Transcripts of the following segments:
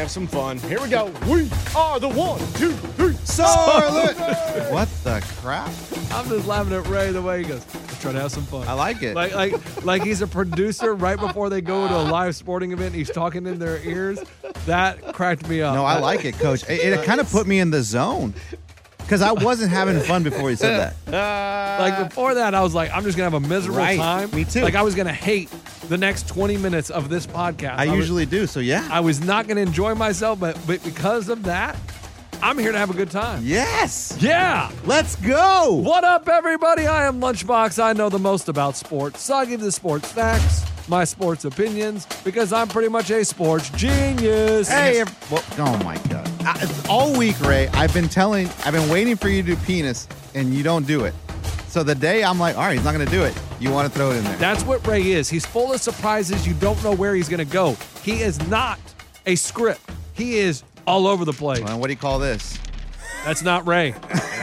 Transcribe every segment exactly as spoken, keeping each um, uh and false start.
have some fun. Here we go. We are the one, two, three. Charlotte! What the crap? I'm just laughing at Ray the way he goes, let's try to have some fun. I like it. Like, like, like he's a producer right before they go to a live sporting event. And he's talking in their ears. That cracked me up. No, I like it, Coach. It, it kind of put me in the zone because I wasn't having fun before he said that. Uh, Like before that, I was like, I'm just gonna have a miserable Right. time. Me too. Like I was gonna hate the next twenty minutes of this podcast. I was- usually do, so yeah. I was not gonna enjoy myself, but but because of that, I'm here to have a good time. Yes! Yeah. Let's go! What up, everybody? I am Lunchbox. I know the most about sports, so I give you the sports facts, my sports opinions, because I'm pretty much a sports genius. Hey, ev- well, oh my God. I, all week, Ray, I've been telling, I've been waiting for you to do penis, and you don't do it. So the day I'm like, all right, he's not going to do it. You want to throw it in there. That's what Ray is. He's full of surprises. You don't know where he's going to go. He is not a script. He is all over the place. Well, what do you call this? That's not Ray.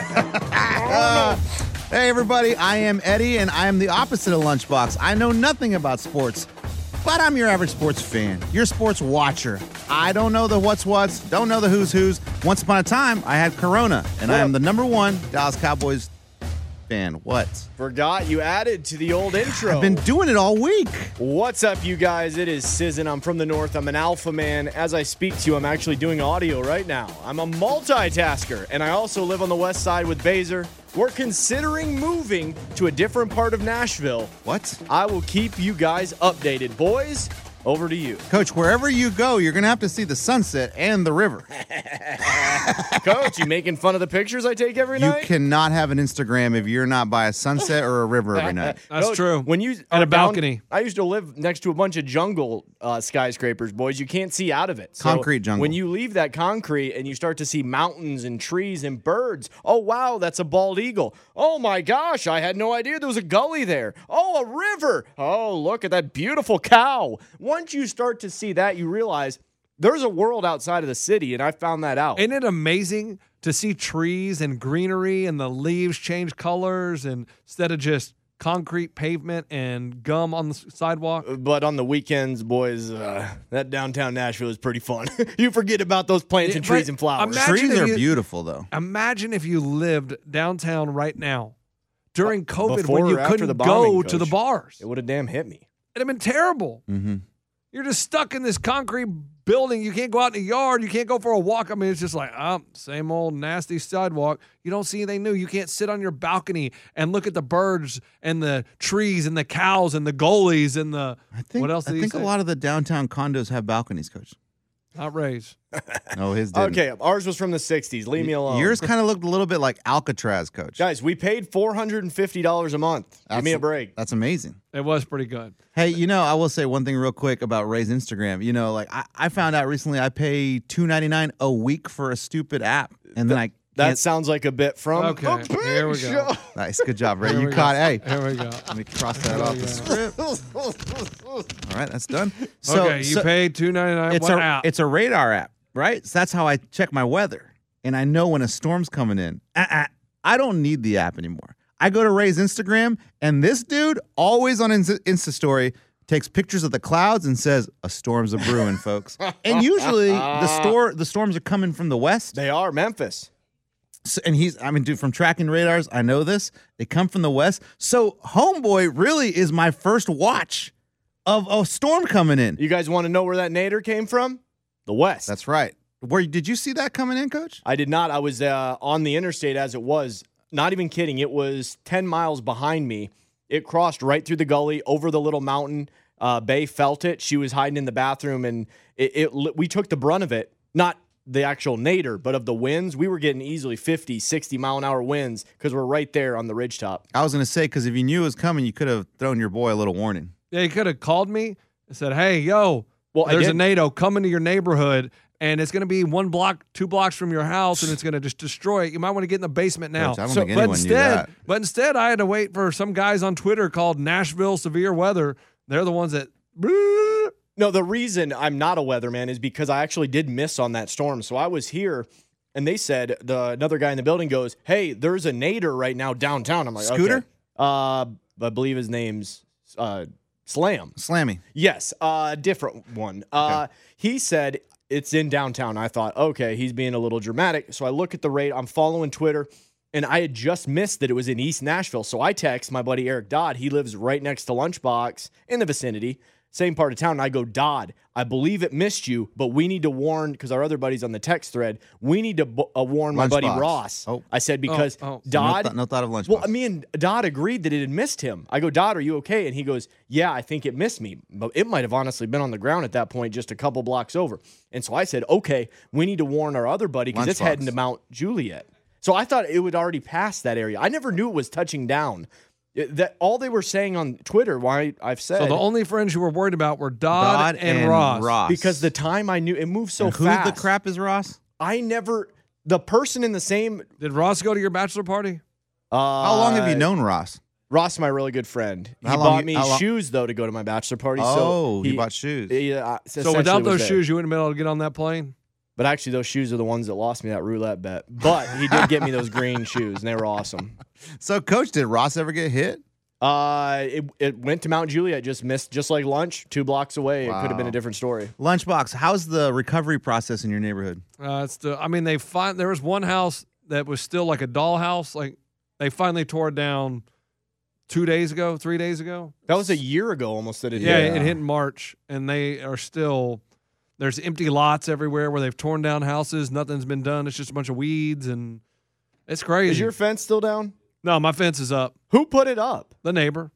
Uh, hey, everybody, I am Eddie, and I am the opposite of Lunchbox. I know nothing about sports, but I'm your average sports fan, your sports watcher. I don't know the what's what's, don't know the who's who's. Once upon a time, I had Corona, and I am the number one Dallas Cowboys fan. What? Forgot you added to the old intro. I've been doing it all week. What's up, you guys? It is Sizzin. I'm from the north. I'm an alpha man. As I speak to you, I'm actually doing audio right now. I'm a multitasker, and I also live on the west side with Baser. We're considering moving to a different part of Nashville. What? I will keep you guys updated. Boys, over to you. Coach, wherever you go, you're going to have to see the sunset and the river. Coach, you making fun of the pictures I take every You night? cannot have an Instagram if you're not by a sunset or a river every night. That's Coach, true. When you And are a balcony. down- I used to live next to a bunch of jungle uh, skyscrapers, boys. You can't see out of it. So Concrete jungle. When you leave that concrete and you start to see mountains and trees and birds, oh, wow, that's a bald eagle. Oh, my gosh, I had no idea there was a gully there. Oh, a river. Oh, look at that beautiful cow. Once you start to see that, you realize there's a world outside of the city, and I found that out. Isn't it amazing to see trees and greenery and the leaves change colors and instead of just concrete pavement and gum on the s- sidewalk? But on the weekends, boys, uh, that downtown Nashville is pretty fun. You forget about those plants and Yeah, trees but and flowers. imagine Trees if are you- beautiful, though. Imagine if you lived downtown right now during COVID Before when you or after couldn't the bombing, go to the Coach? bars. It would have damn hit me. It'd have been terrible. Mm-hmm. You're just stuck in this concrete building. You can't go out in the yard. You can't go for a walk. I mean, it's just like, oh, same old nasty sidewalk. You don't see anything new. You can't sit on your balcony and look at the birds and the trees and the cows and the goalies and the I think, what else did I he think say? a lot of the downtown condos have balconies, Coach. Not Rays. No, his didn't. Okay, ours was from the sixties. Leave me alone. Yours kind of looked a little bit like Alcatraz, Coach. Guys, we paid four hundred fifty dollars a month. Give That's- me a break. That's amazing. It was pretty good. Hey, you know, I will say one thing real quick about Ray's Instagram. You know, like I, I found out recently I pay two ninety-nine a week for a stupid app, and then I That can't- sounds like a bit from Okay, The Big here we go. Show. Nice, good job, Ray. Here You we caught. go. Hey, Here we go. let me cross that Here off we the go. script. All right, that's done. So, okay, you so paid two ninety-nine. it's What a app? it's a radar app, right? So that's how I check my weather, and I know when a storm's coming in. Uh-uh. I don't need the app anymore. I go to Ray's Instagram, and this dude always on Insta, Insta story takes pictures of the clouds and says, "A storm's a brewing, folks." And usually the store the storms are coming from the west. They are Memphis. So, and he's, I mean, dude, from tracking radars, I know this. They come from the west. So Homeboy really is my first watch of a storm coming in. You guys want to know where that nadir came from? The West. That's right. Where did you see that coming in, Coach? I did not. I was uh, on the interstate as it was. Not even kidding. It was ten miles behind me. It crossed right through the gully, over the little mountain. Uh, Bay felt it. She was hiding in the bathroom, and it, it we took the brunt of it. Not the actual nadir, but of the winds. We were getting easily fifty, sixty mile an hour winds because we're right there on the ridgetop. I was going to say, because if you knew it was coming, you could have thrown your boy a little warning. Yeah, you could have called me and said, "Hey, yo, Well, I there's a did. NATO coming to your neighborhood, and it's going to be one block, two blocks from your house, and it's going to just destroy it. You might want to get in the basement now." Coach, I don't So- think but anyone knew instead, that. but instead, I had to wait for some guys on Twitter called Nashville Severe Weather. They're the ones that. No, the reason I'm not a weatherman is because I actually did miss on that storm. So I was here, and they said, the another guy in the building goes, "Hey, there's a nadir right now downtown." I'm like, Scooter? Okay. Uh, I believe his name's uh, Slam. Slammy. Yes, a uh, different one. Uh, He said it's in downtown. I thought, okay, he's being a little dramatic. So I look at the rate. I'm following Twitter, and I had just missed that it was in East Nashville. So I text my buddy Eric Dodd. He lives right next to Lunchbox in the vicinity, same part of town. And I go, Dodd, I believe it missed you, but we need to warn, because our other buddy's on the text thread, we need to uh, warn my buddy Lunchbox. Ross. Oh. I said, because Oh, oh. Dodd. No, th- no thought of Lunchbox. Well, me and Dodd agreed that it had missed him. I go, Dodd, are you okay? And he goes, yeah, I think it missed me. But it might have honestly been on the ground at that point, just a couple blocks over. And so I said, okay, we need to warn our other buddy because it's Lunchbox. heading to Mount Juliet. So I thought it would already pass that area. I never knew it was touching down. It- that all they were saying on Twitter, why I've said, So the only friends you were worried about were Dodd, Dodd and, and Ross. Ross. because the time I knew it moved so And who fast. the crap is Ross? I never the person in the same. Did Ross go to your bachelor party? Uh, How long have you known Ross? Ross? My really good friend. He How long bought you- me how long- shoes though to go to my bachelor party. Oh, so he bought shoes. He, uh, So without those there. shoes, you wouldn't have been able to get on that plane? But actually, those shoes are the ones that lost me that roulette bet. But he did get me those green shoes, and they were awesome. So, Coach, did Ross ever get hit? Uh, it, it went to Mount Juliet, just missed, just like lunch, two blocks away. It could have been Wow. a different story. Lunchbox, how's the recovery process in your neighborhood? Uh, it's the, I mean, they find there was one house that was still like a dollhouse. Like they finally tore it down two days ago, three days ago. That was a year ago almost that it Yeah, hit. it hit in March, and they are still. There's empty lots everywhere where they've torn down houses. Nothing's been done. It's just a bunch of weeds, and it's crazy. Is your fence still down? no, my fence is up. Who put it up? The neighbor.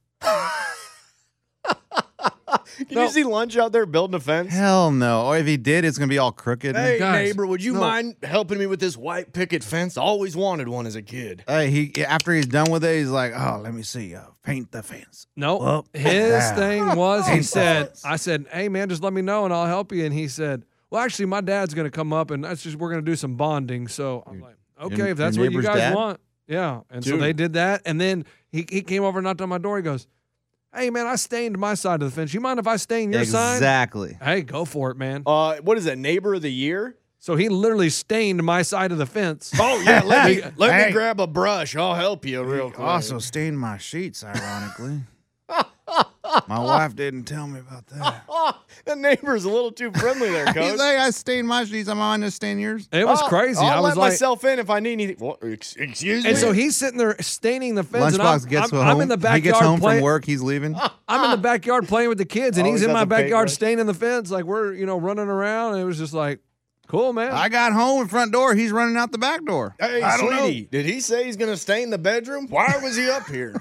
Can No. you see Lunch out there building a fence? Hell no. Or if he did, it's going to be all crooked. Hey, Guys, neighbor, would you no. mind helping me with this white picket fence? I always wanted one as a kid. Hey, he after he's done with it, he's like, oh, let me see. Uh, paint the fence. No, Well, his yeah. thing was he Paint the said, fence. I said, hey man, just let me know and I'll help you. And he said, well, actually, my dad's gonna come up and that's just we're gonna do some bonding. So I'm like, okay, your- if that's your what you neighbor's guys dad? want, yeah. And so Dude. they did that, and then he he came over and knocked on my door. He goes, hey man, I stained my side of the fence. You mind if I stain your side? Exactly. Hey, go for it, man. Uh, what is that? Neighbor of the year? So he literally stained my side of the fence. Oh yeah, let me let Hey. me grab a brush. I'll help you real quick. Also stained my sheets, ironically. My wife didn't tell me about that. Oh, the neighbor's a little too friendly there, He's coach. like, I stained my sheets. I'm on to stain yours. It was Oh, crazy. I'll I was let like, myself in if I need anything. What, ex- excuse me. and so he's sitting there staining the fence, and I'm, Lunchbox gets I'm, home. I'm in the backyard he gets home playing. from work. He's leaving. I'm in the backyard playing with the kids, and Oh, he's he in my doesn't paint backyard much. staining the fence. Like we're, you know, running around, and it was just like, cool, man. I got home in front door. He's running out the back door. Hey, I don't sweetie, know. did he say he's going to stain the bedroom? Why was he up here?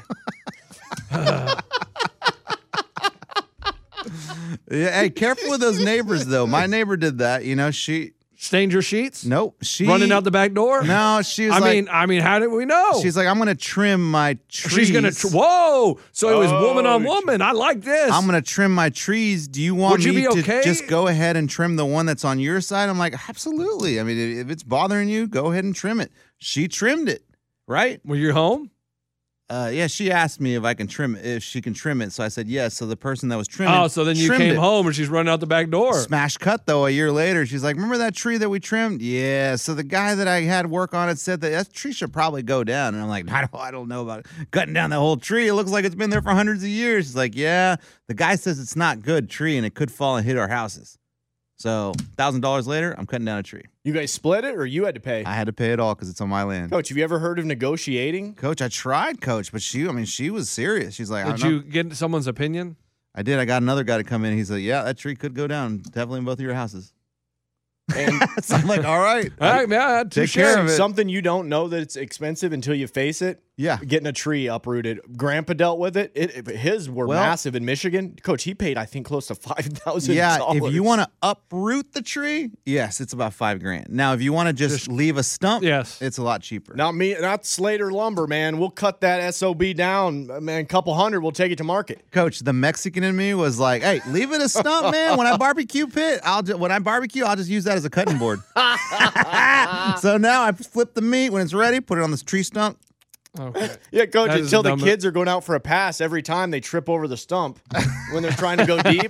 Yeah, hey, careful with those neighbors though. My neighbor did that. You know, she Stained your sheets? nope. She Running out the back door? No, she was I like, mean, I mean, how did we know? she's like, I'm gonna trim my trees. She's gonna. Tr- Whoa! So it was woman on Oh, woman. I like this. I'm gonna trim my trees. Do you want Would you me be to okay? just go ahead and trim the one that's on your side? I'm like, absolutely. I mean, if if it's bothering you, go ahead and trim it. She trimmed it, right? Were you home? Uh, yeah, she asked me if I can trim it, if she can trim it. So I said yes. So the person that was trimming, Oh, so then you trimmed came it. home and she's running out the back door. Smash cut though. A year later, she's like, "Remember that tree that we trimmed?" Yeah. So the guy that I had work on it said that that tree should probably go down, and I'm like, "I don't, I don't know about it. Cutting down the whole tree. It looks like it's been there for hundreds of years." She's like, "Yeah." The guy says it's not good tree, and it could fall and hit our houses. So thousand dollars later, I'm cutting down a tree. You guys split it or you had to pay? I had to pay it all because it's on my land. Coach, have you ever heard of negotiating? Coach, I tried, Coach, but she, I mean, she was serious. She's like, I Did don't know. you get someone's opinion? I did. I got another guy to come in. He said, "Yeah, that tree could go down, definitely in both of your houses." And So I'm like, "All right, All right, man. Take touche. care of it. something you don't know that it's expensive until you face it. yeah." Getting a tree uprooted. Grandpa dealt with it. it, it- his were Well- massive in Michigan. Coach, he paid, I think, close to five thousand Yeah, dollars. if you want to uproot the tree, yes, it's about five grand. Now, if you want to just, Just- leave a stump, Yes. it's a lot cheaper. Not me, not Slater Lumber, man. We'll cut that S O B down, man. A couple hundred, we'll take it to market. Coach, the Mexican in me was like, "Hey, leave it a stump, man. When I barbecue pit, I'll just, when I barbecue, I'll just use that as a cutting board." So now I flip the meat when it's ready, put it on this tree stump. Okay. Yeah, Coach, That is until the dumb. kids are going out for a pass, every time they trip over the stump when they're trying to go deep.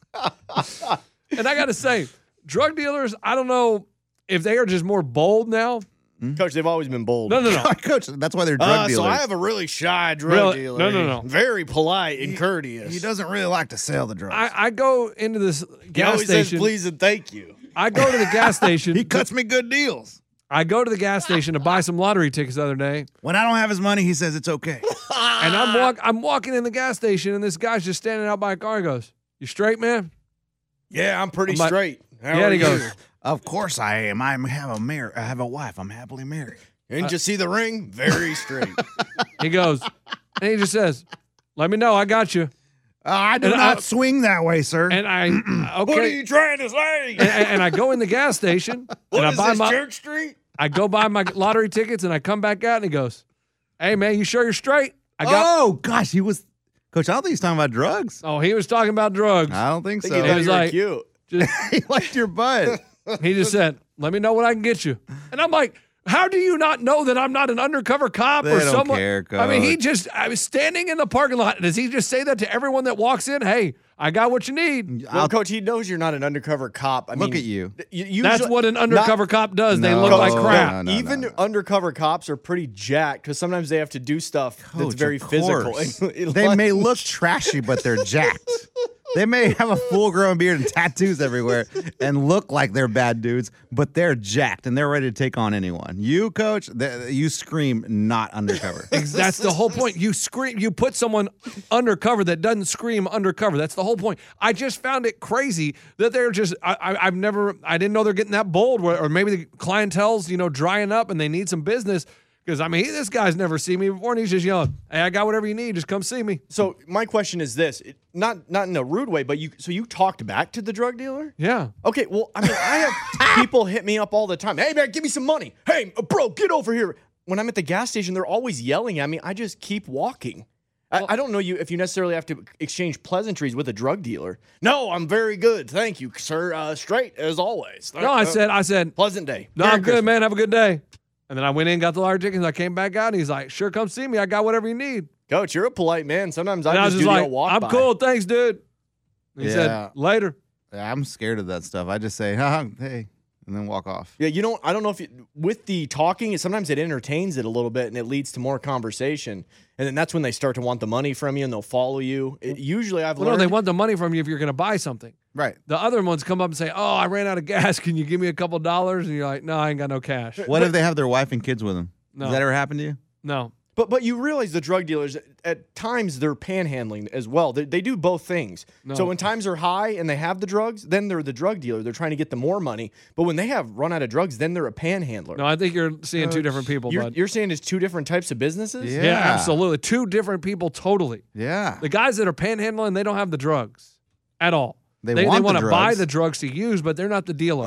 And I got to say, drug dealers, I don't know if they are just more bold now Coach, they've always been bold. No, no, no. Coach, that's why they're drug Uh, dealers. so I have a really shy drug Really? dealer. No, no, no. Very polite and courteous. He doesn't really like to sell the drugs. I, I go into this He gas always says station. please and thank you. I go to the gas station. he cuts me good deals. I go to the gas station to buy some lottery tickets the other day, When I don't have his money, he says it's okay. and I'm walk I'm walking in the gas station, and this guy's just standing out by a car. He goes, "You straight, man?" Yeah, I'm pretty I'm like- straight. How Yeah, are and he you? goes, Of course I am. I have a mar- I have a wife. I'm happily married. Didn't you see the ring? Very straight. he goes, and he just says, "Let me know, I got you." Uh, I do And not I- swing that way, sir. And I What are okay, you trying to say? and, and- and I go in the gas station, What and I is buy this, my Church Street? I go buy my lottery tickets, and I come back out, and he goes, "Hey, man, you sure you're straight?" I got. oh gosh, he was Coach. I don't think he's talking about drugs. Oh, he was talking about drugs. I don't think I think so. he thought was you were like- cute. Just, he liked your butt. he just said, "Let me know what I can get you." And I'm like, "How do you not know that I'm not an undercover cop They or don't someone?" care, I mean, he Coach. just I was standing in the parking lot. Does he just say that to everyone that walks in? Hey, I got what you need. Well, Coach, he knows you're not an undercover cop. I Look mean, at you. you usually, That's what an undercover cop does. They No, look like Coach, crap. no, no. Even undercover cops are pretty jacked because sometimes they have to do stuff that's Coach, very of physical. course. It- They like- may look trashy, but they're jacked. They may have a full-grown beard and tattoos everywhere and look like they're bad dudes, but they're jacked and they're ready to take on anyone. You, Coach, th- you scream not undercover. That's the whole point. You scream. You put someone undercover that doesn't scream undercover. That's the whole point. I just found it crazy that they're just. I, I, I've never. I didn't know they're getting that bold. Where, or maybe the clientele's you know drying up and they need some business. Because I mean, he, this guy's never seen me before, and he's just yelling, "Hey, I got whatever you need. Just come see me." So my question is this: it- not not in a rude way, but you. So you talked back to the drug dealer? Yeah. Okay. Well, I mean, I have people hit me up all the time. Hey man, give me some money. Hey, bro, get over here. When I'm at the gas station, they're always yelling at me. I just keep walking. I, I don't know you if you necessarily have to exchange pleasantries with a drug dealer. No, I'm very good, thank you, sir. Uh, straight as always. No, I Uh, said, I said, pleasant day. no, Merry I'm good, Christmas. man. Have a good day. And then I went in, got the lottery tickets, and I came back out, and he's like, "Sure, come see me. I got whatever you need." Coach, you're a polite man. Sometimes I And I just was do just the like, old walk "I'm by. cool, thanks, dude." And he Yeah. said, "Later." I'm scared of that stuff. I just say, huh, hey, and then walk off. Yeah, you don't. I don't know if you, with the talking, sometimes it entertains it a little bit and it leads to more conversation, and then that's when they start to want the money from you and they'll follow you. It, usually, I've Well, no, learned. they want the money from you if you're going to buy something. Right. The other ones come up and say, "Oh, I ran out of gas. Can you give me a couple dollars?" And you're like, "No, I ain't got no cash." What if they have their wife and kids with them? No. Does that ever happen to you? No. but but you realize the drug dealers at times they're panhandling as well. They, they do both things. No. So when times are high and they have the drugs, then they're the drug dealer. They're trying to get the more money. But when they have run out of drugs, then they're a panhandler. No, I think you're seeing two different people, you're, bud. you're saying it's two different types of businesses. Yeah. Yeah, absolutely. Two different people totally. Yeah. The guys that are panhandling, they don't have the drugs at all. They they, want the want to buy drugs. the drugs to use, but they're not the dealer.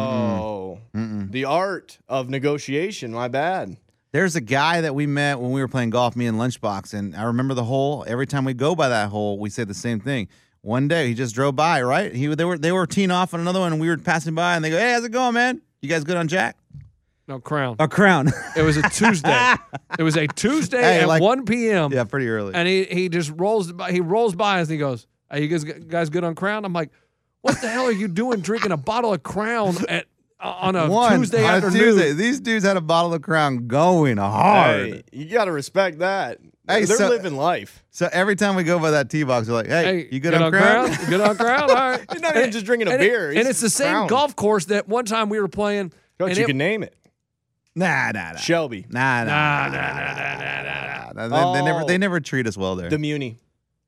Oh, the art of negotiation. My bad. There's a guy that we met when we were playing golf, me and Lunchbox, and I remember the hole. Every time we go by that hole, we say the same thing. One day he just drove by, right? He they were they were teeing off on another one, and we were passing by, and they go, "Hey, how's it going, man? You guys good on Jack?" no, Crown. A crown. It was a Tuesday. It was a Tuesday Hey, at like- one p.m. yeah, pretty early. And he he just rolls by, he rolls by us and he goes, "Are you guys guys good on Crown?" I'm like, "What the hell are you doing drinking a bottle of Crown at on a One Tuesday on a afternoon?" Tuesday. These dudes had a bottle of Crown going hard. Hey, you got to respect that. Hey, They're so- living life. So every time we go by that tee box, we're like, "Hey, Hey, you good, on, Crown?" You good on Crown? All right. He's not even just drinking a and it- beer. and He's it's the same Crown. golf course that one time we were playing. Coach, and you it- can name it. Nah, nah, nah. Shelby. Nah, nah, Nah, nah, nah, nah, nah, nah, nah, nah, nah, nah. They, they never Oh. they never treat us well there. The Muni.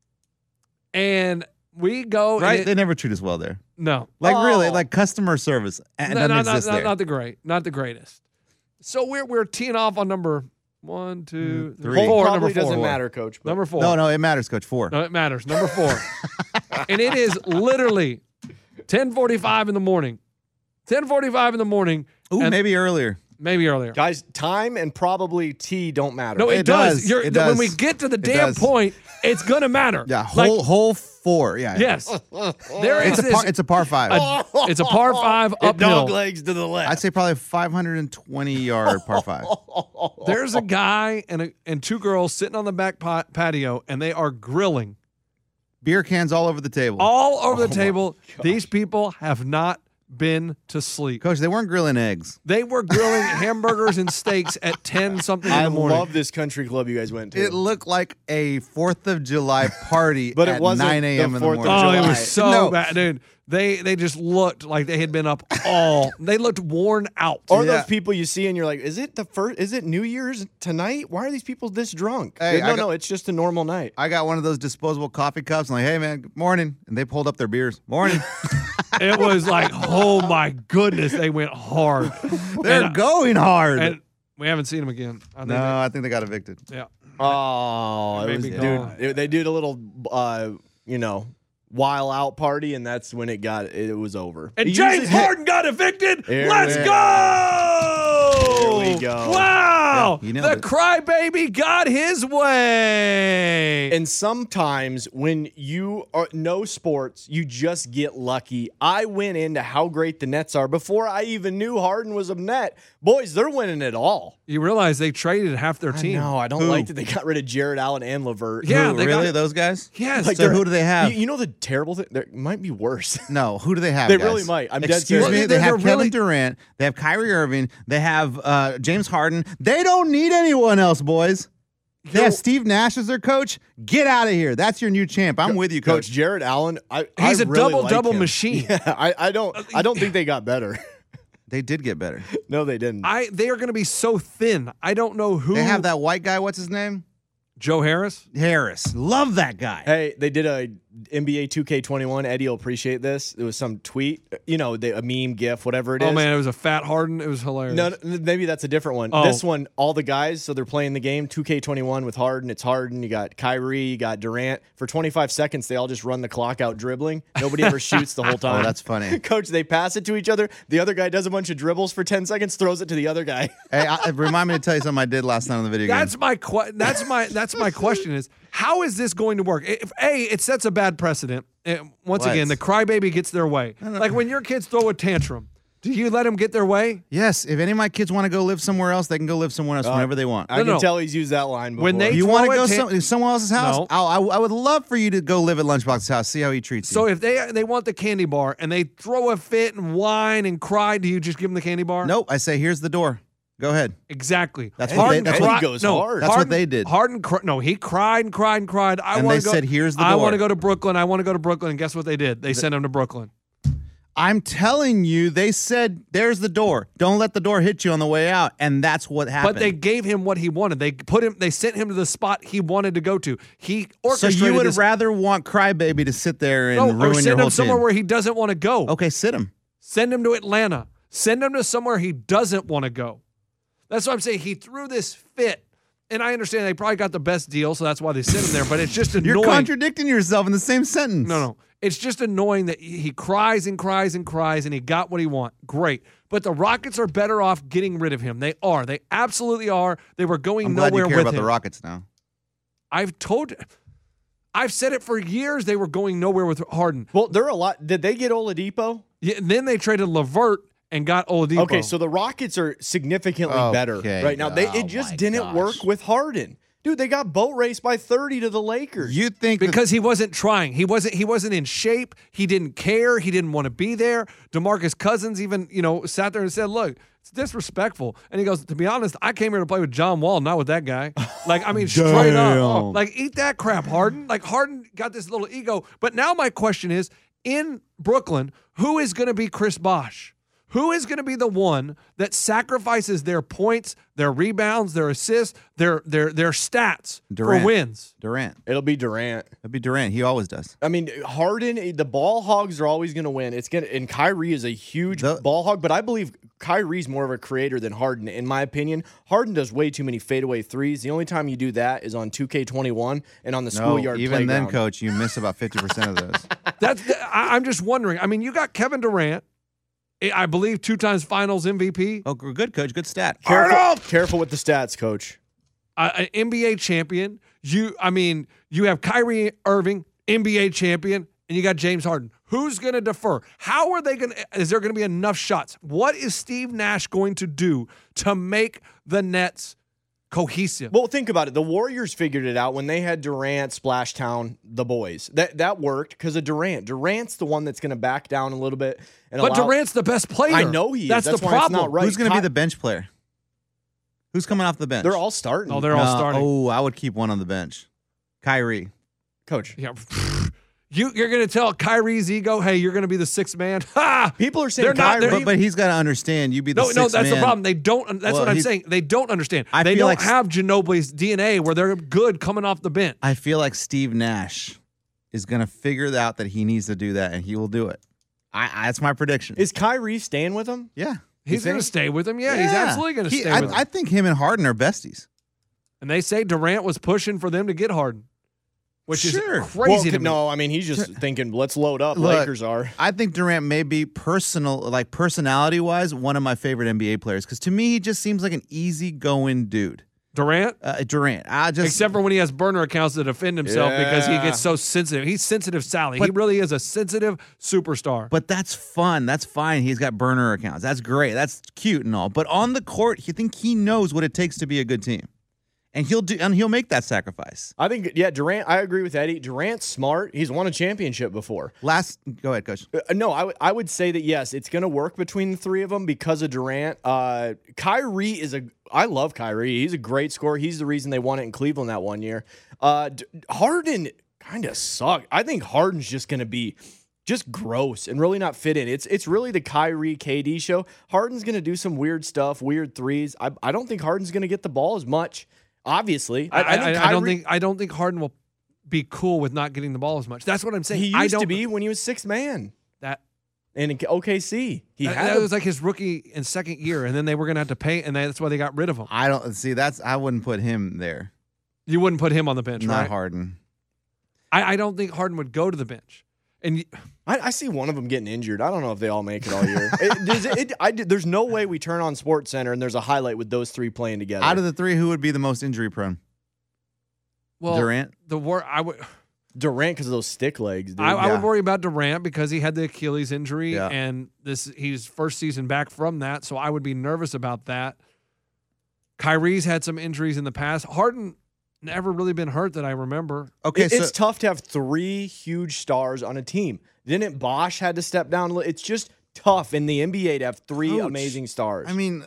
And we go. and Right? it- They never treat us well there. no. Like really, Oh. like customer service and No, doesn't not, not, exist not, there. not the great, not the greatest. So we're we're teeing off on number one, two, Mm, three. three, Hole four. probably Number four. doesn't matter, Coach. but- Number four. No, no, it matters, Coach. Four. No, it matters. Number four. And it is literally ten forty-five in the morning. ten forty-five in the morning. Ooh, and maybe earlier. maybe earlier. Guys, time and probably tea don't matter. No, it, It does. does. You're, It When does. we get to the It damn does. point, it's gonna matter. Yeah, Like, whole whole four. Yeah. yes. There is It's a this. par, it's a par five. a- it's a par five It uphill. dog legs to the left. I'd say probably five hundred twenty yard par five. There's a guy and a, and two girls sitting on the back pot, patio, and they are grilling Beer cans all over the table. all over Oh the table. These people have not been to sleep. Coach, they weren't grilling eggs. They were grilling hamburgers and steaks at ten something in I the morning. love this country club you guys went to. It looked like a fourth of July party But it at wasn't nine a.m. the in the fourth of morning. Oh, it July. was so No. bad, dude. They they just looked like they had been up all. They looked worn out. Or Yeah. those people you see and you're like, is it the first? Is it New Year's tonight? Why are these people this drunk? Hey, no, I got- no, it's just a normal night. I got one of those disposable coffee cups. I'm like, hey, man, good morning. And they pulled up their beers. Morning. It was like, oh my goodness, they went hard. They're and, going hard. and we haven't seen them again. I think no, I think they got evicted. they- yeah. Oh, it Made was, me dude. go. it- they did a little, uh, you know, while out party, and that's when it got. It was over. And It James usually- Harden got evicted. There Let's we go. There we go. Wow. Yeah, you nailed the it. crybaby got his way. And sometimes when you are know sports, you just get lucky. I went into how great the Nets are before I even knew Harden was a Net. Boys, they're winning it all. You realize they traded half their team. No, I don't Who? like that they got rid of Jared Allen and LeVert. Yeah, Who, they really? got- Those guys? Yes. Like, So they're- who do they have? You, you know the terrible thing? There might be worse. No, who do they have? They guys? really might. I'm dead Excuse serious. me. They're- They have they're Kevin really- Durant. They have Kyrie Irving. They have uh, James Harden. They don't need anyone else, boys. They You're- have Steve Nash as their coach. Get out of here. That's your new champ. I'm with you, Coach coach. Jared Allen, I, He's I a really double-double like him. machine. Yeah, I, I don't I don't think they got better. They did get better. No, they didn't. I they are going to be so thin. I don't know who. They have that white guy. What's his name? Joe Harris. Harris. Love that guy. Hey, they did a N B A two K twenty-one. Eddie will appreciate this. It was some tweet, you know, the, a meme, GIF, whatever it is. Oh man, it was a fat Harden. It was hilarious. No, no, maybe that's a different one. Oh. This one, all the guys, so they're playing the game two K twenty-one with Harden. It's Harden. You got Kyrie. You got Durant. For twenty-five seconds, they all just run the clock out dribbling. Nobody ever shoots the whole time. Oh, that's funny. Coach, they pass it to each other. The other guy does a bunch of dribbles for ten seconds, throws it to the other guy. Hey, I, remind me to tell you something I did last night on the video game. That's my que- that's my that's my question is how is this going to work? If A, it sets a bad precedent. Eh, once What? again, the crybaby gets their way. Like when your kids throw a tantrum, do you let them get their way? Yes, if any of my kids want to go live somewhere else, they can go live somewhere else whenever they want. I No, can no. tell he's used that line before. When they- you throw want to a go tan- some, someone else's house? No. I'll- I, I would love for you to go live at Lunchbox's house. See how he treats you. So if they they want the candy bar and they throw a fit and whine and cry, do you just give them the candy bar? nope, I say here's the door. Go ahead. Exactly. That's what Harden they- that's what- cri- Eddie goes no, hard. That's what Harden- they did. Harden, cr- no, he cried and cried and cried. I And want they to go. said, "Here's the I want to door." go to Brooklyn. I want to go to Brooklyn. And guess what they did? They sent him to Brooklyn. I'm telling you, they said there's the door. Don't let the door hit you on the way out, and that's what happened. But they gave him what he wanted. They put him. They sent him to the spot he wanted to go to. He so orchestrated you would this. rather want Crybaby to sit there and No, ruin or your send whole him somewhere team? where he doesn't want to go. Okay, sit him. Send him to Atlanta. Send him to somewhere he doesn't want to go. That's what I'm saying. He threw this fit, and I understand they probably got the best deal, so that's why they sent him there. But it's just annoying. You're contradicting yourself in the same sentence. No, no. It's just annoying that he he cries and cries and cries and he got what he want. Great. But the Rockets are better off getting rid of him. They are. They absolutely are. They were going I'm glad nowhere you care with about him. the Rockets now. I've told I've said it for years they were going nowhere with Harden. Well, they're a lot. Did they get Oladipo? Yeah, and then they traded LeVert and got Oladipo. Okay, so the Rockets are significantly better Okay. right now. They Oh it just my didn't gosh. work with Harden. Dude, they got boat raced by thirty to the Lakers. You think that- because he wasn't trying. He wasn't he wasn't in shape. He didn't care. He didn't want to be there. DeMarcus Cousins even, you know, sat there and said, "Look, it's disrespectful." And he goes, "To be honest, I came here to play with John Wall, not with that guy." Like, I mean, straight up. Damn. Like, eat that crap, Harden. Like, Harden got this little ego. But now my question is, in Brooklyn, who is going to be Chris Bosh? Who is going to be the one that sacrifices their points, their rebounds, their assists, their their their stats Durant. for wins? Durant. It'll be Durant. It'd be Durant. He always does. I mean, Harden, the ball hogs are always going to win. It's gonna, and Kyrie is a huge The- ball hog, but I believe Kyrie's more of a creator than Harden, in my opinion. Harden does way too many fadeaway threes. The only time you do that is on two K twenty-one and on the No, schoolyard even playground. then, Coach, you miss about fifty percent of those. That's I, I'm just wondering. I mean, you got Kevin Durant, I I believe two times Finals M V P, Oh, good, Coach. Good stat. Careful, careful with the stats, coach. uh, an N B A champion. You, I mean, you have Kyrie Irving, N B A champion, and you got James Harden. Who's going to defer? How are they going to? Is there going to be enough shots? What is Steve Nash going to do to make the Nets cohesive. Well, think about it. The Warriors figured it out when they had Durant, Splash Town, the boys. That that worked because of Durant. Durant's the one that's going to back down a little bit. And but allow- Durant's the best player. I know he is. That's, That's the why it's problem. not right. Who's going to Ky- be the bench player? Who's coming off the bench? They're all starting. Oh, they're all No, starting. Oh, I would keep one on the bench. Kyrie. Coach. Yeah. You, you're going to tell Kyrie's ego, hey, you're going to be the sixth man? Ha! People are saying They're not- Kyrie. they're- But, but he's got to understand you be the No, sixth no, that's man. the problem. They don't. That's Well, what I'm he's- saying. They don't understand. I they feel don't like- have Ginobili's D N A where they're good coming off the bench. I feel like Steve Nash is going to figure out that he needs to do that, and he will do it. I, I That's my prediction. Is Kyrie staying with him? yeah. He's You going to think? stay with him. Yeah, he's Yeah. absolutely going to He- stay I, with him. I think him and Harden are besties. And they say Durant was pushing for them to get Harden, which Sure. is crazy Well, to me. no, I mean he's just thinking, let's load up. Look, Lakers are. I think Durant may be personal, like personality wise, one of my favorite N B A players. Because to me, he just seems like an easygoing dude. Durant, Uh, Durant, I just except for when he has burner accounts to defend himself because he Yeah. gets so sensitive. He's sensitive Sally. he But- really is a sensitive superstar. But that's fun. That's fine. He's got burner accounts. That's great. That's cute and all. But on the court, you think he knows what it takes to be a good team, and he'll do, and he'll make that sacrifice. I think, yeah, Durant, I agree with Eddie. Durant's smart. He's won a championship before. Last, go ahead, Coach. Uh, no, I would I would say that, yes, it's going to work between the three of them because of Durant. Uh, Kyrie is a – I love Kyrie. He's a great scorer. He's the reason they won it in Cleveland that one year. Uh, D- Harden kind of sucked. I think Harden's just going to be just gross and really not fit in. It's it's really the Kyrie K D show. Harden's going to do some weird stuff, weird threes. I, I don't think Harden's going to get the ball as much, obviously. I, I, think I, I don't Kyrie- think I don't think Harden will be cool with not getting the ball as much. That's what I'm saying. he I used don't, to be when he was sixth man. that. And in O K C, he That, had that a- was like his rookie and second year, and then they were going to have to pay, and that's why they got rid of him. I don't see that's. I wouldn't put him there. You wouldn't put him on the bench, Not right? Harden. I, I don't think Harden would go to the bench. And you, I, I see one of them getting injured. I don't know if they all make it all year. it, does it, it, I, there's no way we turn on Sports Center and there's a highlight with those three playing together. Out of the three, who would be the most injury prone? well, Durant. the war I would Durant because of those stick legs, dude. I, I yeah. would worry about Durant because he had the Achilles injury, Yeah. and this he's first season back from that, so I would be nervous about that. Kyrie's had some injuries in the past. Harden never really been hurt that I remember. Okay, It- so it's tough to have three huge stars on a team. Didn't Bosch had to step down? a li- It's just tough in the N B A to have three Coach, amazing stars. I mean,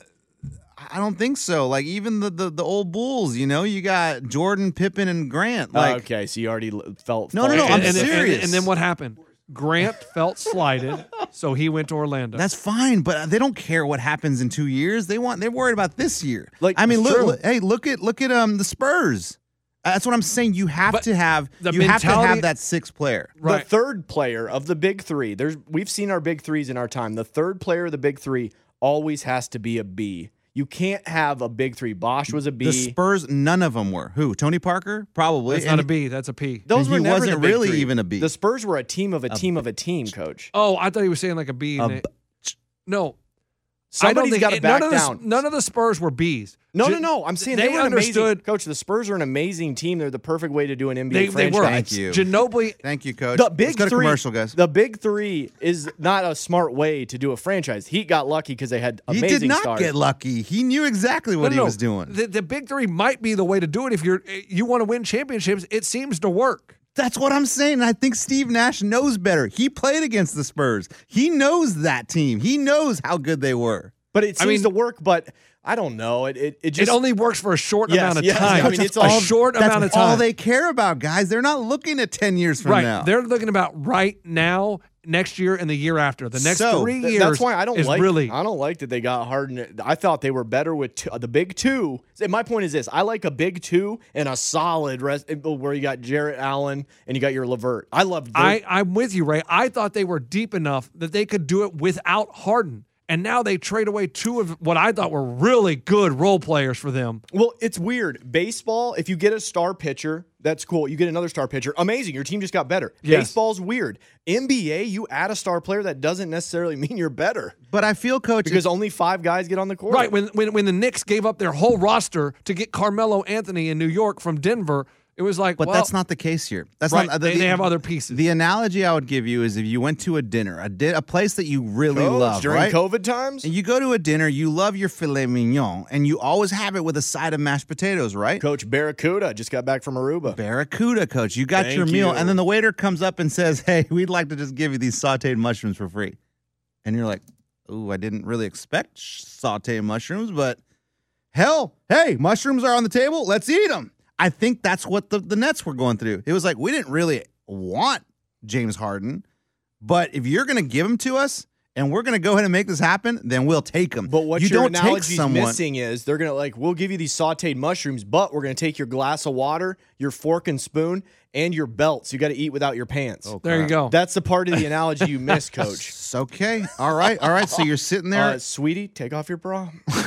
I don't think so. Like even the, the the old Bulls, you know, you got Jordan, Pippen, and Grant. Like okay, so you already l- felt. No, no, no, fault. I'm and, and- and- serious. And, then what happened? Grant felt slighted, so he went to Orlando. that's fine, but they don't care what happens in two years. They want they're worried about this year. Like, I mean, it's look, true. look, hey, look at look at um the Spurs. Uh, That's what I'm saying. You have But to have the you have to mentality- have that sixth player. right. The third player of the big three, there's we've seen our big threes in our time. The third player of the big three always has to be a B. You can't have a big three. Bosch was a B. The Spurs, none of them were. Who? Tony Parker? Probably. That's And not a B. That's a P. Those and were he never wasn't the big really three. even a B. The Spurs were a team of a team of a team, coach. Oh, I thought he was saying like a B. and A it- no, Somebody's I got don't to think back none of the, down. None of the Spurs were Bs. No, Ju- no, no. I'm saying they they, were an amazing understood- coach. The Spurs are an amazing team. They're the perfect way to do an N B A They, they franchise. were. Thank you. Ginobili. Thank you, Coach. The big Let's go to three, commercial, guys. The big three is not a smart way to do a franchise. Heat got lucky because they had he amazing did not stars. get lucky. He knew exactly what No, he no, was doing. The, the big three might be the way to do it if you're you want to win championships. It seems to work. That's what I'm saying. And I think Steve Nash knows better. He played against the Spurs. He knows that team. He knows how good they were. But it I seems mean- to work. But I don't know. It it, it just it only works for a short Yes, amount of yes, time. I mean, it's a all- short That's amount of all time. they care about, guys. They're not looking at ten years from right. now. They're looking about right now, next year, and the year after. The next So, three Th- years. That's why I don't is like. really. I don't like that they got Harden. I thought they were better with two, the big two. My point is this: I like a big two and a solid rest where you got Jarrett Allen and you got your Levert. I love. I, I'm with you, Ray. I thought they were deep enough that they could do it without Harden. And now they trade away two of what I thought were really good role players for them. Well, it's weird. Baseball, if you get a star pitcher, that's cool. You get another star pitcher, amazing. Your team just got better. Yes. Baseball's weird. N B A, you add a star player, that doesn't necessarily mean you're better but I feel, Coach, because only five guys get on the court. Right. When, when, when the Knicks gave up their whole roster to get Carmelo Anthony in New York from Denver, It was like, But well, that's not the case here. That's right. not. they, the, they have other pieces. The analogy I would give you is if you went to a dinner, a, di- a place that you really Coach, love, during right? COVID times? And you go to a dinner, you love your filet mignon, and you always have it with a side of mashed potatoes, right? Coach Barracuda just got back from Aruba. Barracuda, coach. You got Thank your meal, you. and then the waiter comes up and says, "Hey, we'd like to just give you these sautéed mushrooms for free." And you're like, "Ooh, I didn't really expect sh- sautéed mushrooms, but hell, hey, mushrooms are on the table. Let's eat them." I think that's what the, the Nets were going through. It was like, we didn't really want James Harden, but if you're going to give him to us and we're going to go ahead and make this happen, then we'll take him. But what you your don't take analogy's someone. missing is they're gonna like we'll give you these sautéed mushrooms, but we're gonna take your glass of water, your fork and spoon, and your belt. So you got to eat without your pants. Oh, there you go. That's the part of the analogy you miss, Coach. It's okay. All right. All right. So you're sitting there. Uh, sweetie, take off your bra.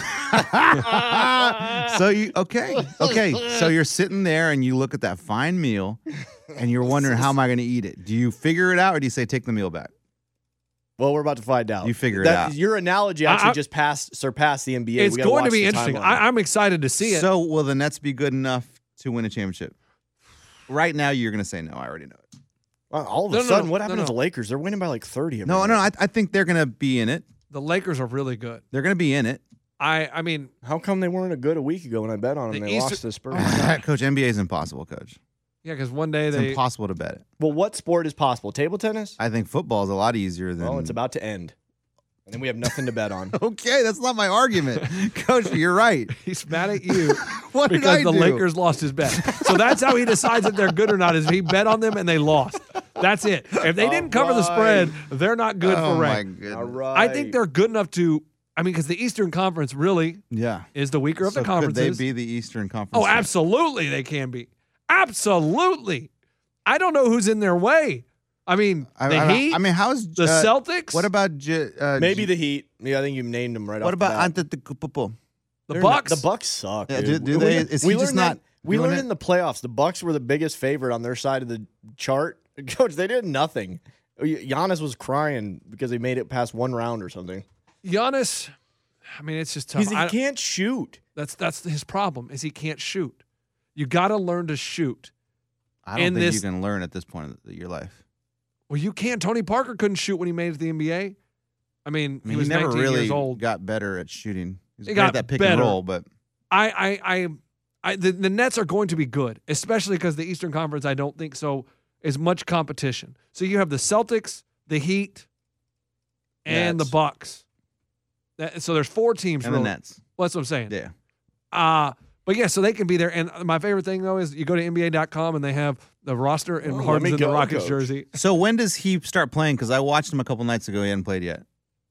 So you okay, okay. So you're sitting there and you look at that fine meal, and you're wondering how am I going to eat it? Do you figure it out, or do you say take the meal back? Well, we're about to find out. You figure it That- out. Your analogy actually I- I- just passed surpassed the N B A. it's We gotta going to watch be the interesting. timeline. I, I'm excited to see it. So will the Nets be good enough to win a championship? Right now, you're going to say no. I already know it. Well, all of No, a no, sudden, no, what no, happened no. to the Lakers? They're winning by like thirty. every No, no. night. I, I think they're going to be in it. the Lakers are really good. They're going to be in it. I, I mean, How come they weren't a good a week ago when I bet on them? The They Easter- lost to the Spurs. Coach, N B A is impossible, Coach. yeah, because one day It's they. impossible to bet it. Well, what sport is possible? Table tennis? I think football is a lot easier than. Well, it's about to end. And then we have nothing to bet on. Okay, that's not my argument, Coach. You're right. He's mad at you What did because I the do? Lakers lost his bet. So that's how he decides if they're good or not. Is he bet on them and they lost. That's it. If they didn't cover the right. spread, they're not good Oh for my rank. goodness. All right. I think they're good enough to. I mean, because the Eastern Conference really Yeah. is the weaker of So the conferences. could they be the Eastern Conference? Oh, champ? absolutely, they can be. Absolutely. I don't know who's in their way. I mean, I, the I, Heat, I mean, how's the uh, Celtics, What about J, uh, Maybe J- the Heat. Yeah, I think you named them right off what about the bat. Antetokounmpo? the They're Bucks. not- the Bucks suck. Yeah, dude. do- do We- they- we- is he we just learned not that- We doing learned it? in the playoffs the Bucks were the biggest favorite on their side of the chart. Coach, they did nothing. Giannis was crying because they made it past one round or something. Giannis. I mean, it's just tough. Because he I- can't shoot. that's that's his problem. Is he can't shoot. You got to learn to shoot. I don't in think this- you can learn at this point of your life. Well, you can. Tony Parker couldn't shoot when he made it to the N B A. I mean, I he mean, he, was never nineteen really years old. got better at shooting. He's He great at got that pick better. and roll, but I, I, I, I the, the Nets are going to be good, especially because the Eastern Conference, I don't think so, is much competition. So you have the Celtics, the Heat, and Nets. the Bucks. That- so there's four teams. and the really. Nets. Well, that's what I'm saying. Yeah. Uh, but yeah, so they can be there. And my favorite thing, though, is you go to N B A dot com and they have the roster and Oh, let Harden's me in the go, Rockets Coach. jersey. So when does he start playing? Because I watched him a couple nights ago. He hadn't played yet.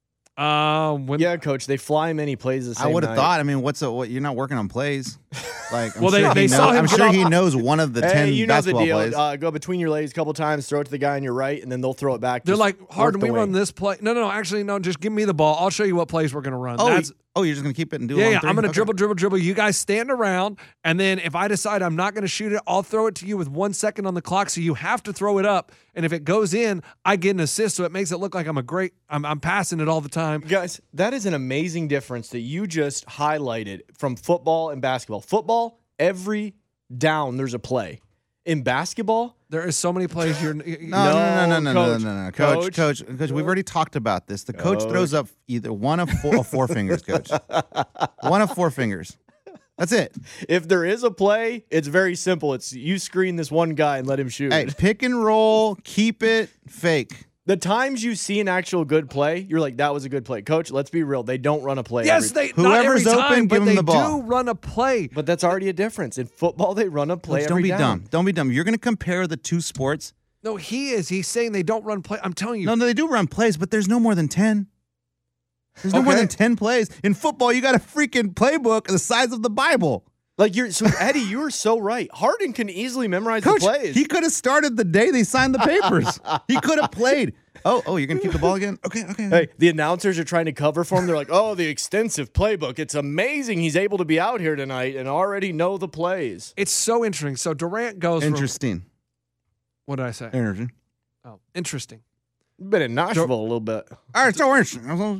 Um, when, Yeah, Coach, they fly him any plays the same I would have night. thought. I mean, what's a, what? You're not working on plays. Like, I'm Well, they- sure they he saw knows, him I'm get sure off- he knows one of the Hey, ten you know the basketball deal. plays. Uh, go between your legs a couple times, throw it to the guy on your right, and then they'll throw it back. they're Just like, work Harden, the we run wing. this play. No, no, no. Actually, no. Just give me the ball. I'll show you what plays we're going to run. oh, That's, you- oh, you're just gonna keep it and do. a yeah, long yeah. three? I'm going to Okay. dribble, dribble, dribble. You guys stand around, and then if I decide I'm not going to shoot it, I'll throw it to you with one second on the clock. So you have to throw it up, and if it goes in, I get an assist. So it makes it look like I'm a great. I'm, I'm passing it all the time. Guys, that is an amazing difference that you just highlighted from football and basketball. Football, every down there's a play. In basketball, There is so many plays you're. No, no, no, no, no, no, Coach. no, no, no, coach, Coach. coach, coach. We've already talked about this. The coach Coach. throws up either one of four, of four fingers, coach. One of four fingers. That's it. if there is a play, it's very simple. It's you screen this one guy and let him shoot. Hey, pick and roll, keep it, fake. The times you see an actual good play, you're like, that was a good play. Coach, let's be real. They don't run a play. Yes, every- they. Not every Whoever's open, time, but give 'em they the ball. do run a play. But that's already a difference. In football, they run a play Coach, every don't be down. dumb. Don't be dumb. You're going to compare the two sports. No, he is. He's saying they don't run play. I'm telling you. No, no, they do run plays, but there's no more than ten. There's no more Okay. than ten plays. In football, you got a freaking playbook the size of the Bible. Like you're so Eddie, you were so right. Harden can easily memorize Coach, the plays. he could have started the day they signed the papers. He could have played. Oh, oh, you're going to keep the ball again? Okay, okay. Hey, the announcers are trying to cover for him. They're like, "Oh, the extensive playbook. It's amazing he's able to be out here tonight and already know the plays." It's so interesting. So Durant goes from. Interesting. What did I say? Interesting. Oh, interesting. Been in Nashville a little bit. All right, so interesting.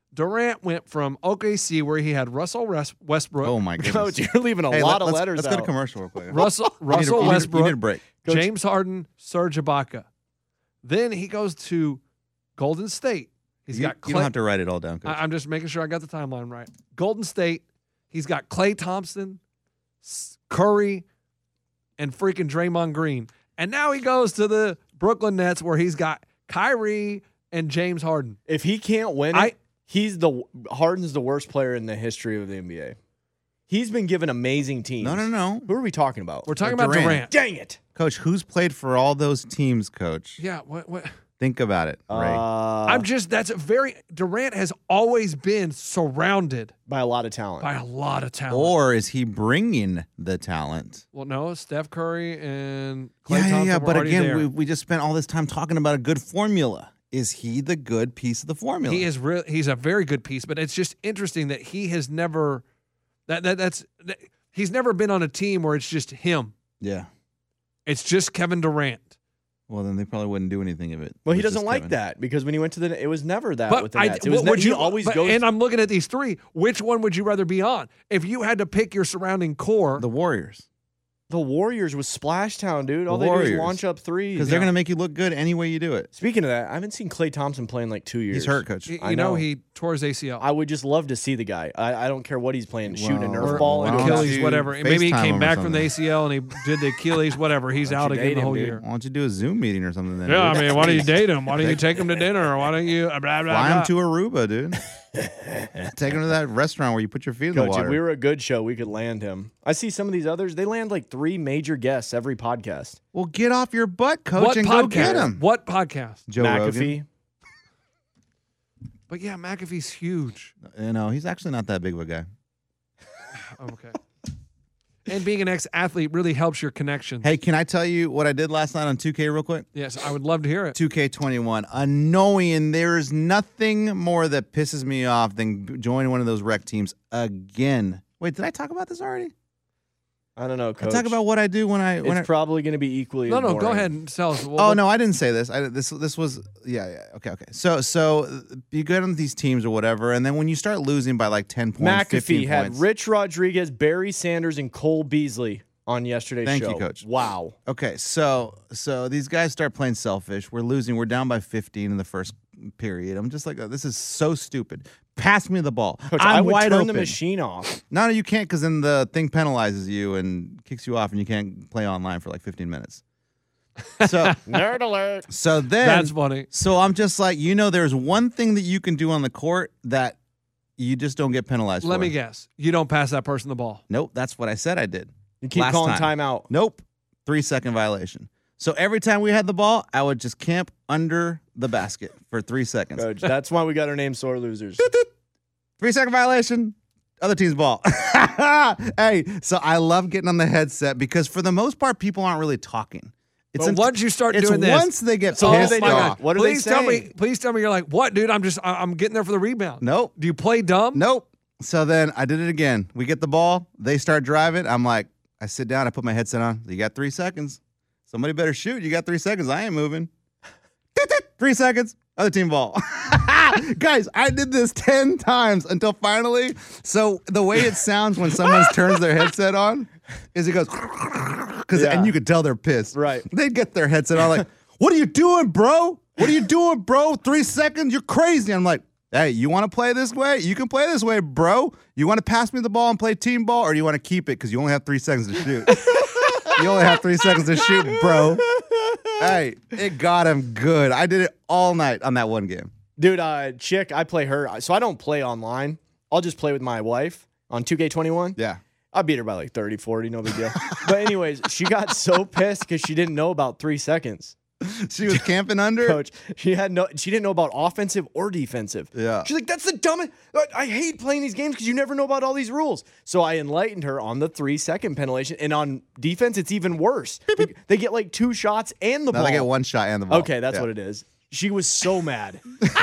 Durant went from O K C, where he had Russell West- Westbrook, Oh my goodness. Coach, you're leaving a Hey, lot let, of let's, letters Let's out. go to commercial real quick. Russell You need a- Russell you need a- Westbrook, You need a break. Coach- James Harden, Serge Ibaka. Then he goes to Golden State. He's you, got you Clay. don't have to write it all down, Coach. I, I'm just making sure I got the timeline right. Golden State. He's got Klay Thompson, S- Curry, and freaking Draymond Green. And now he goes to the Brooklyn Nets, where he's got Kyrie and James Harden. If he can't win it, I- he's the Harden's the worst player in the history of the N B A. He's been given amazing teams. no, no, no. Who are we talking about? We're talking Uh, about Durant. Durant. Dang it. Coach, who's played for all those teams, Coach? Yeah, what? What? Think about it, Ray. Uh, I'm just. That's a very. Durant has always been surrounded by a lot of talent. by a lot of talent. or is he bringing the talent? well, no, Steph Curry and Klay Yeah, yeah, Thompson yeah. were But already again, there. we, we just spent all this time talking about a good formula. Is he the good piece of the formula? He is real. He's a very good piece, but it's just interesting that he has never. That that that's. That, he's never been on a team where it's just him. Yeah. It's just Kevin Durant. Well, then they probably wouldn't do anything of it. well, he It's just doesn't like Kevin. that because when he went to the, it was never that But with the I, Nets. It was what ne- would he you always but- goes. And I'm looking at these three. Which one would you rather be on? If you had to pick your surrounding core, The Warriors. the Warriors was Splash Town, dude. All The they do Warriors. is launch up threes. Because they're going to make you look good any way you do it. Speaking of that, I haven't seen Klay Thompson play in like two years. He's hurt, Coach. you, I you know. know. he tore his A C L. I would just love to see the guy. I, I don't care what he's playing, shooting a Well, Nerf or, ball why into don't a- Achilles, you whatever. Maybe he FaceTime came him or back from the something? A C L and he did the Achilles, whatever. He's Why don't out you again date the him, whole dude? year. Why don't you do a Zoom meeting or something then? Yeah, I dude? mean, why don't you date him? Why don't you take him to dinner? Or why don't you blah blah Fly blah? him to Aruba, dude. Take him to that restaurant where you put your feet in the Coach, water. if we were a good show, we could land him. I see some of these others, they land like three major guests every podcast. well, get off your butt, Coach, What and podcast? go get him. What podcast? Joe McAfee. Rogan. But yeah, McAfee's huge. You know, he's actually not that big of a guy. Okay. And being an ex-athlete really helps your connection. Hey, can I tell you what I did last night on two K real quick? Yes, I would love to hear it. two K twenty-one. Annoying. There is nothing more that pisses me off than joining one of those rec teams again. Wait, did I talk about this already? I don't know, I Coach. talk about what I do when I when it's I, probably going to be equally. No, as no, go boring. ahead and tell us. Oh no, I didn't say this. I, this this was yeah yeah okay okay. So so uh, you get on these teams or whatever, and then when you start losing by like ten points, fifteen McAfee had points. Rich Rodriguez, Barry Sanders, and Cole Beasley on yesterday's Thank show. you, Coach. Wow. Okay, so so these guys start playing selfish. We're losing. We're down by fifteen in the first period. I'm just like, oh, this is so stupid. Pass me the ball. Coach, I'm I would wide turn open. the machine off. No, no, you can't because then the thing penalizes you and kicks you off, and you can't play online for like fifteen minutes. So, Nerd alert. so then That's funny. So I'm just like, you know, there's one thing that you can do on the court that you just don't get penalized Let for. me guess. You don't pass that person the ball. Nope, that's what I said I did. You keep Last calling time. timeout. Nope, three second violation. So every time we had the ball, I would just camp under the basket for three seconds. Coach, that's why we got our name sore losers. Three second violation. Other team's ball. Hey, so I love getting on the headset because for the most part, people aren't really talking. It's But unt- once you start it's doing this, once they get So what do pissed they do? my off. God. What are please they tell saying? me. Please tell me you're like, what, dude? I'm just, I- I'm getting there for the rebound. Nope. Do you play dumb? Nope. So then I did it again. We get the ball. They start driving. I'm like, I sit down. I put my headset on. You got three seconds. Somebody better shoot. You got three seconds. I ain't moving. Three seconds. Other team ball. Guys, I did this ten times until finally. So the way it sounds when someone turns their headset on is it goes, because Yeah. and you could tell they're pissed. Right. They get their headset on like, what are you doing, bro? What are you doing, bro? Three seconds? You're crazy. I'm like, hey, you want to play this way? You can play this way, bro. You want to pass me the ball and play team ball, or do you want to keep it because you only have three seconds to shoot? You only have three seconds to shoot, bro. Hey, it got him good. I did it all night on that one game. Dude, uh, chick, I play her. So I don't play online. I'll just play with my wife on two K twenty-one. Yeah. I beat her by like thirty, forty, no big deal. But anyways, she got so pissed because she didn't know about three seconds. She was camping under. Coach, she had no, she didn't know about offensive or defensive. Yeah. She's like, that's the dumbest. I- I hate playing these games because you never know about all these rules. So I enlightened her on the three second penalization, and on defense, it's even worse. They, they get like two shots and the No, ball. they get one shot and the ball. Okay, that's Yeah. what it is. She was so mad.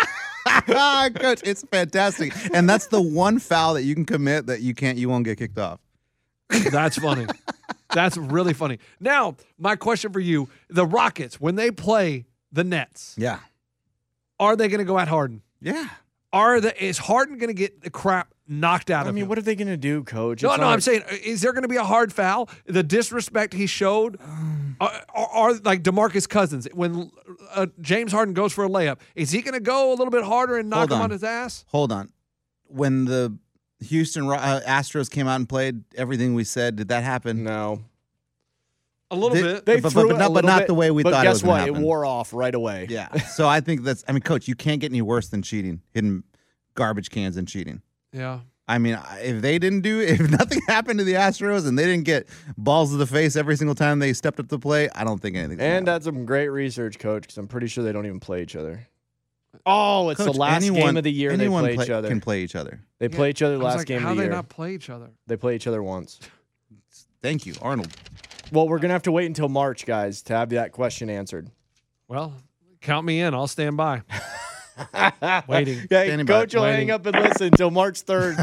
Ah, Coach, it's fantastic. And that's the one foul that you can commit that you can't, you won't get kicked off. That's funny. That's really funny. Now, my question for you: the Rockets, when they play the Nets, Yeah. are they going to go at Harden? Yeah. Are the is Harden going to get the crap knocked out I of mean, him? what are they going to do, Coach? No, It's no, not I'm like- saying, is there going to be a hard foul? The disrespect he showed, are, are, are like DeMarcus Cousins when uh, James Harden goes for a layup, is he going to go a little bit harder and knock Hold him on. on his ass? Hold on. When the Houston Ro- uh, Astros came out and played everything we said, did that happen? No. A little They- bit. They But- threw but it not- a but little not bit, the way we but thought it guess was gonna what? happen. It wore off right away. Yeah. So I think that's, I mean, Coach, you can't get any worse than cheating, hitting garbage cans and cheating. Yeah. I mean, if they didn't do, if nothing happened to the Astros and they didn't get balls to the face every single time they stepped up to play, I don't think anything. And that's some great research, Coach, because I'm pretty sure they don't even play each other. Oh, it's Coach, the last anyone, game of the year they anyone play play, each other. can play each other. They play each other I was last like, game how of the they year. not play each other? They play each other once. Thank you, Arnold. Well, we're going to have to wait until March, guys, to have that question answered. Well, count me in. I'll stand by. Waiting. Okay, Standing by. Coach will Waiting. hang up and listen until March third.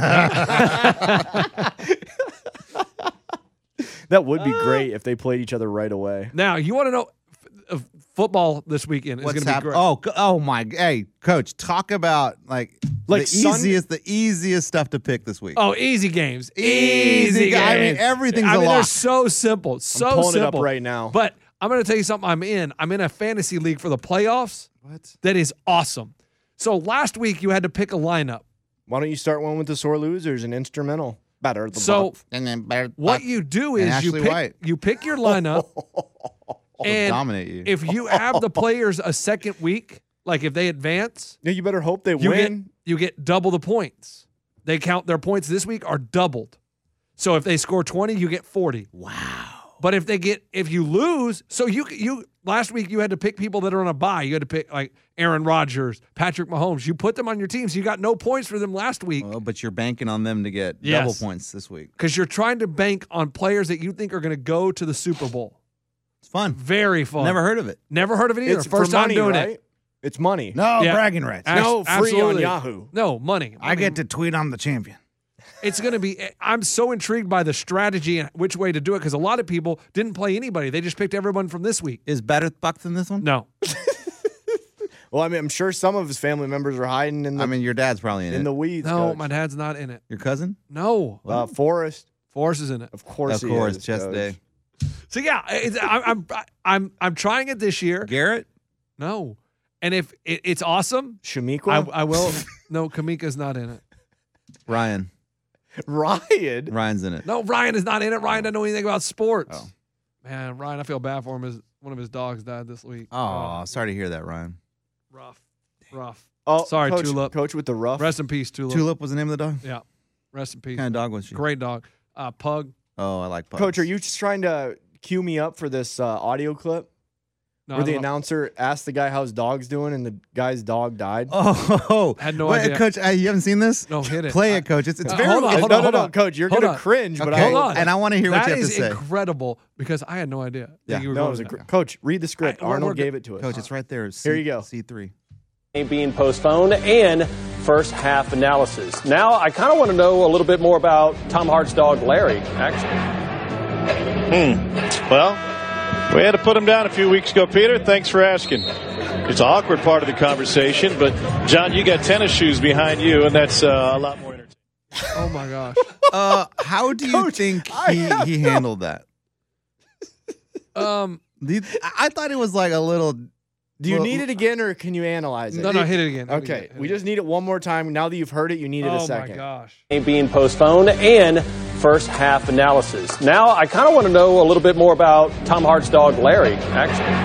That would be great if they played each other right away. Now, you want to know f- uh, football this weekend is What's going to be happening? great. Oh, go- oh my! Hey, Coach, talk about like Like the Sun- easiest, the easiest stuff to pick this week. Oh, easy games. Easy Easy ga- games. I mean, everything's I a mean, they're lock. so simple. So I'm pulling simple. it up right now. But I'm going to tell you something I'm in. I'm in a fantasy league for the playoffs. What? That is awesome. So last week you had to pick a lineup. Why don't you start one with the sore losers and instrumental? Better. The So buck. And then better, what you do and is you Ashley pick, White. you pick your lineup, and dominate you. if you have the players a second week, like if they advance, Yeah, you better hope they you win. get you get double the points. They count their points this week are doubled. So if they score twenty, you get forty. wow. But if they get if you lose, so you you last week you had to pick people that are on a bye. You had to pick like Aaron Rodgers, Patrick Mahomes. You put them on your team, so you got no points for them last week Well, but you're banking on them to get Yes. double points this week. because you're trying to bank on players that you think are going to go to the Super Bowl. It's fun. Very fun. Never heard of it. Never heard of it either. It's First for time money, doing right? it. It's money. No Yeah. bragging rights. Act- No, free on absolutely. Yahoo. No money. I get to tweet I'm the champion. It's going to be. I'm so intrigued by the strategy and which way to do it because a lot of people didn't play anybody. They just picked everyone from this week. Is better buck than this one? No. Well, I mean, I'm sure some of his family members are hiding in the I mean, your dad's probably in, in it. the weeds. No, Coach. my dad's not in it. Your cousin? No. uh, Forrest, Forrest is in it. of course, Of he course, is, chest Coach. day. So yeah, it's, I, I'm I'm I'm trying it this year. Garrett? No, and if it, it's awesome, I, Shamiqua, I will. No, Kamika's not in it. Ryan. Ryan. Ryan's in it. No, Ryan is not in it. Ryan doesn't know anything about sports. Oh. Man, Ryan, I feel bad for him. His one of his dogs died this week. Oh, sorry to hear that, Ryan. rough, rough. Oh, Sorry, Coach, Tulip. Coach with the rough. Rest in peace, Tulip. Tulip was the name of the dog? Yeah, rest in peace. What kind of dog was she? Great dog. Uh, pug. Oh, I like pugs. Coach, are you just trying to cue me up for this uh, audio clip No, where I the don't know. announcer asked the guy how his dog's doing and the guy's dog died? Oh, Had no Wait, idea. Coach, uh, you haven't seen this? No, hit it. Play I- it, Coach. It's, it's Uh, very hold on, no, hold no, on, no, hold no, on. Coach, you're Hold gonna on. cringe, but Okay, I Hold on. and I want to hear what That you have to is say. incredible because I had no idea. that Yeah. you were No, it going was a there. gr- Coach. Read the script. I- we're- Arnold we're gave good. it to us. Coach, it's right there. C, Here you go. C three. Being postponed and first half analysis. Now, I kind of want to know a little bit more about Tom Hart's dog, Larry, actually. Hmm. Well, we had to put him down a few weeks ago, Peter. Thanks for asking. It's an awkward part of the conversation, but John, you got tennis shoes behind you, and that's uh, a lot more entertaining. Oh my gosh. Uh, how do you Coach, think I he, have he handled that? Um. Do you- I I thought it was like a little. Do you Well, need it again, or can you analyze it? No, no, hit it again. Hit it Okay, again, hit we it just need it one more time. Now that you've heard it, you need it again. a Oh second. my gosh. Being postponed and first half analysis. Now, I kind of want to know a little bit more about Tom Hart's dog, Larry, actually.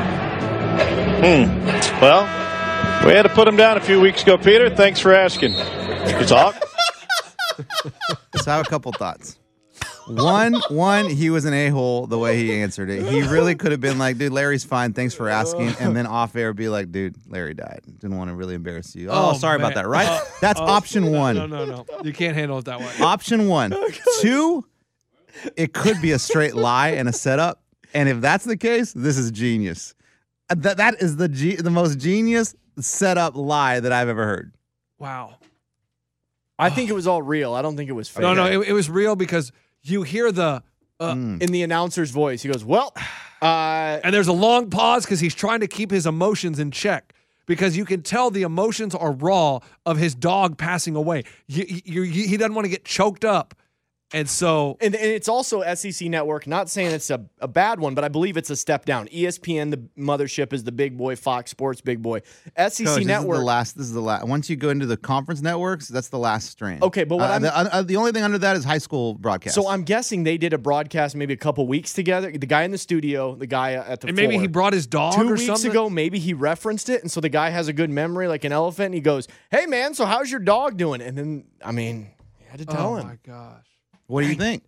Hmm. Well, we had to put him down a few weeks ago, Peter. Thanks for asking. It's awkward. So I have a couple thoughts. One, one, he was an a-hole the way he answered it. He really could have been like, dude, Larry's fine. Thanks for asking. And then off air be like, dude, Larry died. Didn't want to really embarrass you. Oh, Oh, sorry man. about that, right? Uh, That's oh, option one. No, no, no. You can't handle it that way. Option one. Two, it could be a straight lie and a setup. And if that's the case, this is genius. Uh, That that is the ge- the most genius setup lie that I've ever heard. Wow. I think it was all real. I don't think it was fake. No, no, it, it was real because you hear the uh, Mm. In the announcer's voice, he goes, "Well, uh, and there's a long pause because he's trying to keep his emotions in check because you can tell the emotions are raw of his dog passing away. You, you, you, he doesn't want to get choked up. And so, and, and it's also S E C Network. Not saying it's a, a bad one, but I believe it's a step down. E S P N, the mothership, is the big boy. Fox Sports, big boy. S E C Coach, Network. This is the last. This is the last. Once you go into the conference networks, that's the last strand. Okay, but what uh, I'm the, uh, the only thing under that is high school broadcast. So I'm guessing they did a broadcast maybe a couple weeks together. The guy in the studio, the guy at the and floor. maybe he brought his dog Two or weeks something. ago, maybe he referenced it, and so the guy has a good memory, like an elephant. And he goes, "Hey man, so how's your dog doing?" And then, I mean, you had to tell oh him. my gosh. what do you think?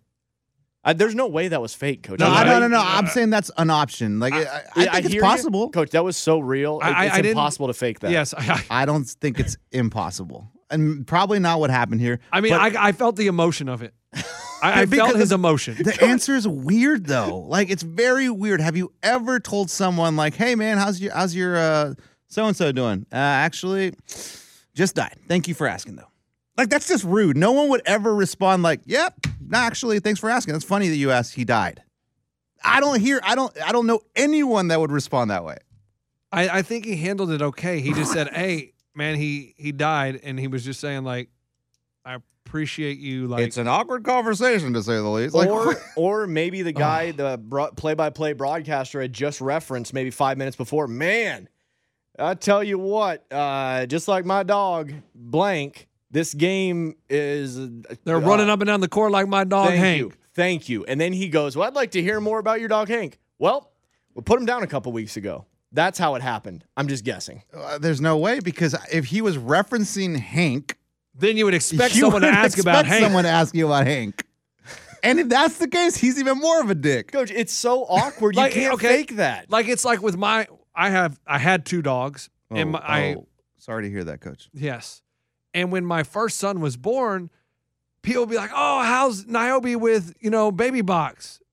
I, there's no way that was fake, Coach. No, I, no, no, no. I'm saying that's an option. Like, I, I, I think it's hear possible. you. Coach. That was so real. It- I- I- it's I didn't- impossible to fake that. Yes. I, I don't think it's impossible, and probably not what happened here. I mean, But I, I felt the emotion of it. I, I Because felt his emotion. the answer is weird, though. Like, it's very weird. Have you ever told someone, like, "Hey, man, how's your how's your uh, so and so doing?" Uh, actually, just died. Thank you for asking, though. Like, that's just rude. No one would ever respond like, "Yep, no, actually, thanks for asking. That's funny that you asked. He died." I don't hear. I don't. I don't know anyone that would respond that way. I, I think he handled it okay. He just said, "Hey, man, he he died," and he was just saying like, "I appreciate you." Like, an awkward conversation, to say the least. Like, Or, or maybe the guy, the bro- play-by-play broadcaster, had just referenced maybe five minutes before. Man, I tell you what, uh, just like my dog, blank. This game is. they're uh, running up and down the court like my dog Thank Hank. you. Thank you. And then he goes, "Well, I'd like to hear more about your dog, Hank." Well, we put him down a couple weeks ago. That's how it happened. I'm just guessing. uh, there's no way, because if he was referencing Hank, Then you would expect you someone to would ask about expect Hank. someone to ask you about Hank. And if that's the case, he's even more of a dick. Coach, it's so awkward. Like, you can't okay, fake that. Like it's like with my, I have, I had two dogs, and Oh, my, I oh, sorry to hear that, Coach. yes, and when my first son was born, people would be like, "Oh, how's Niobe with you know baby box?"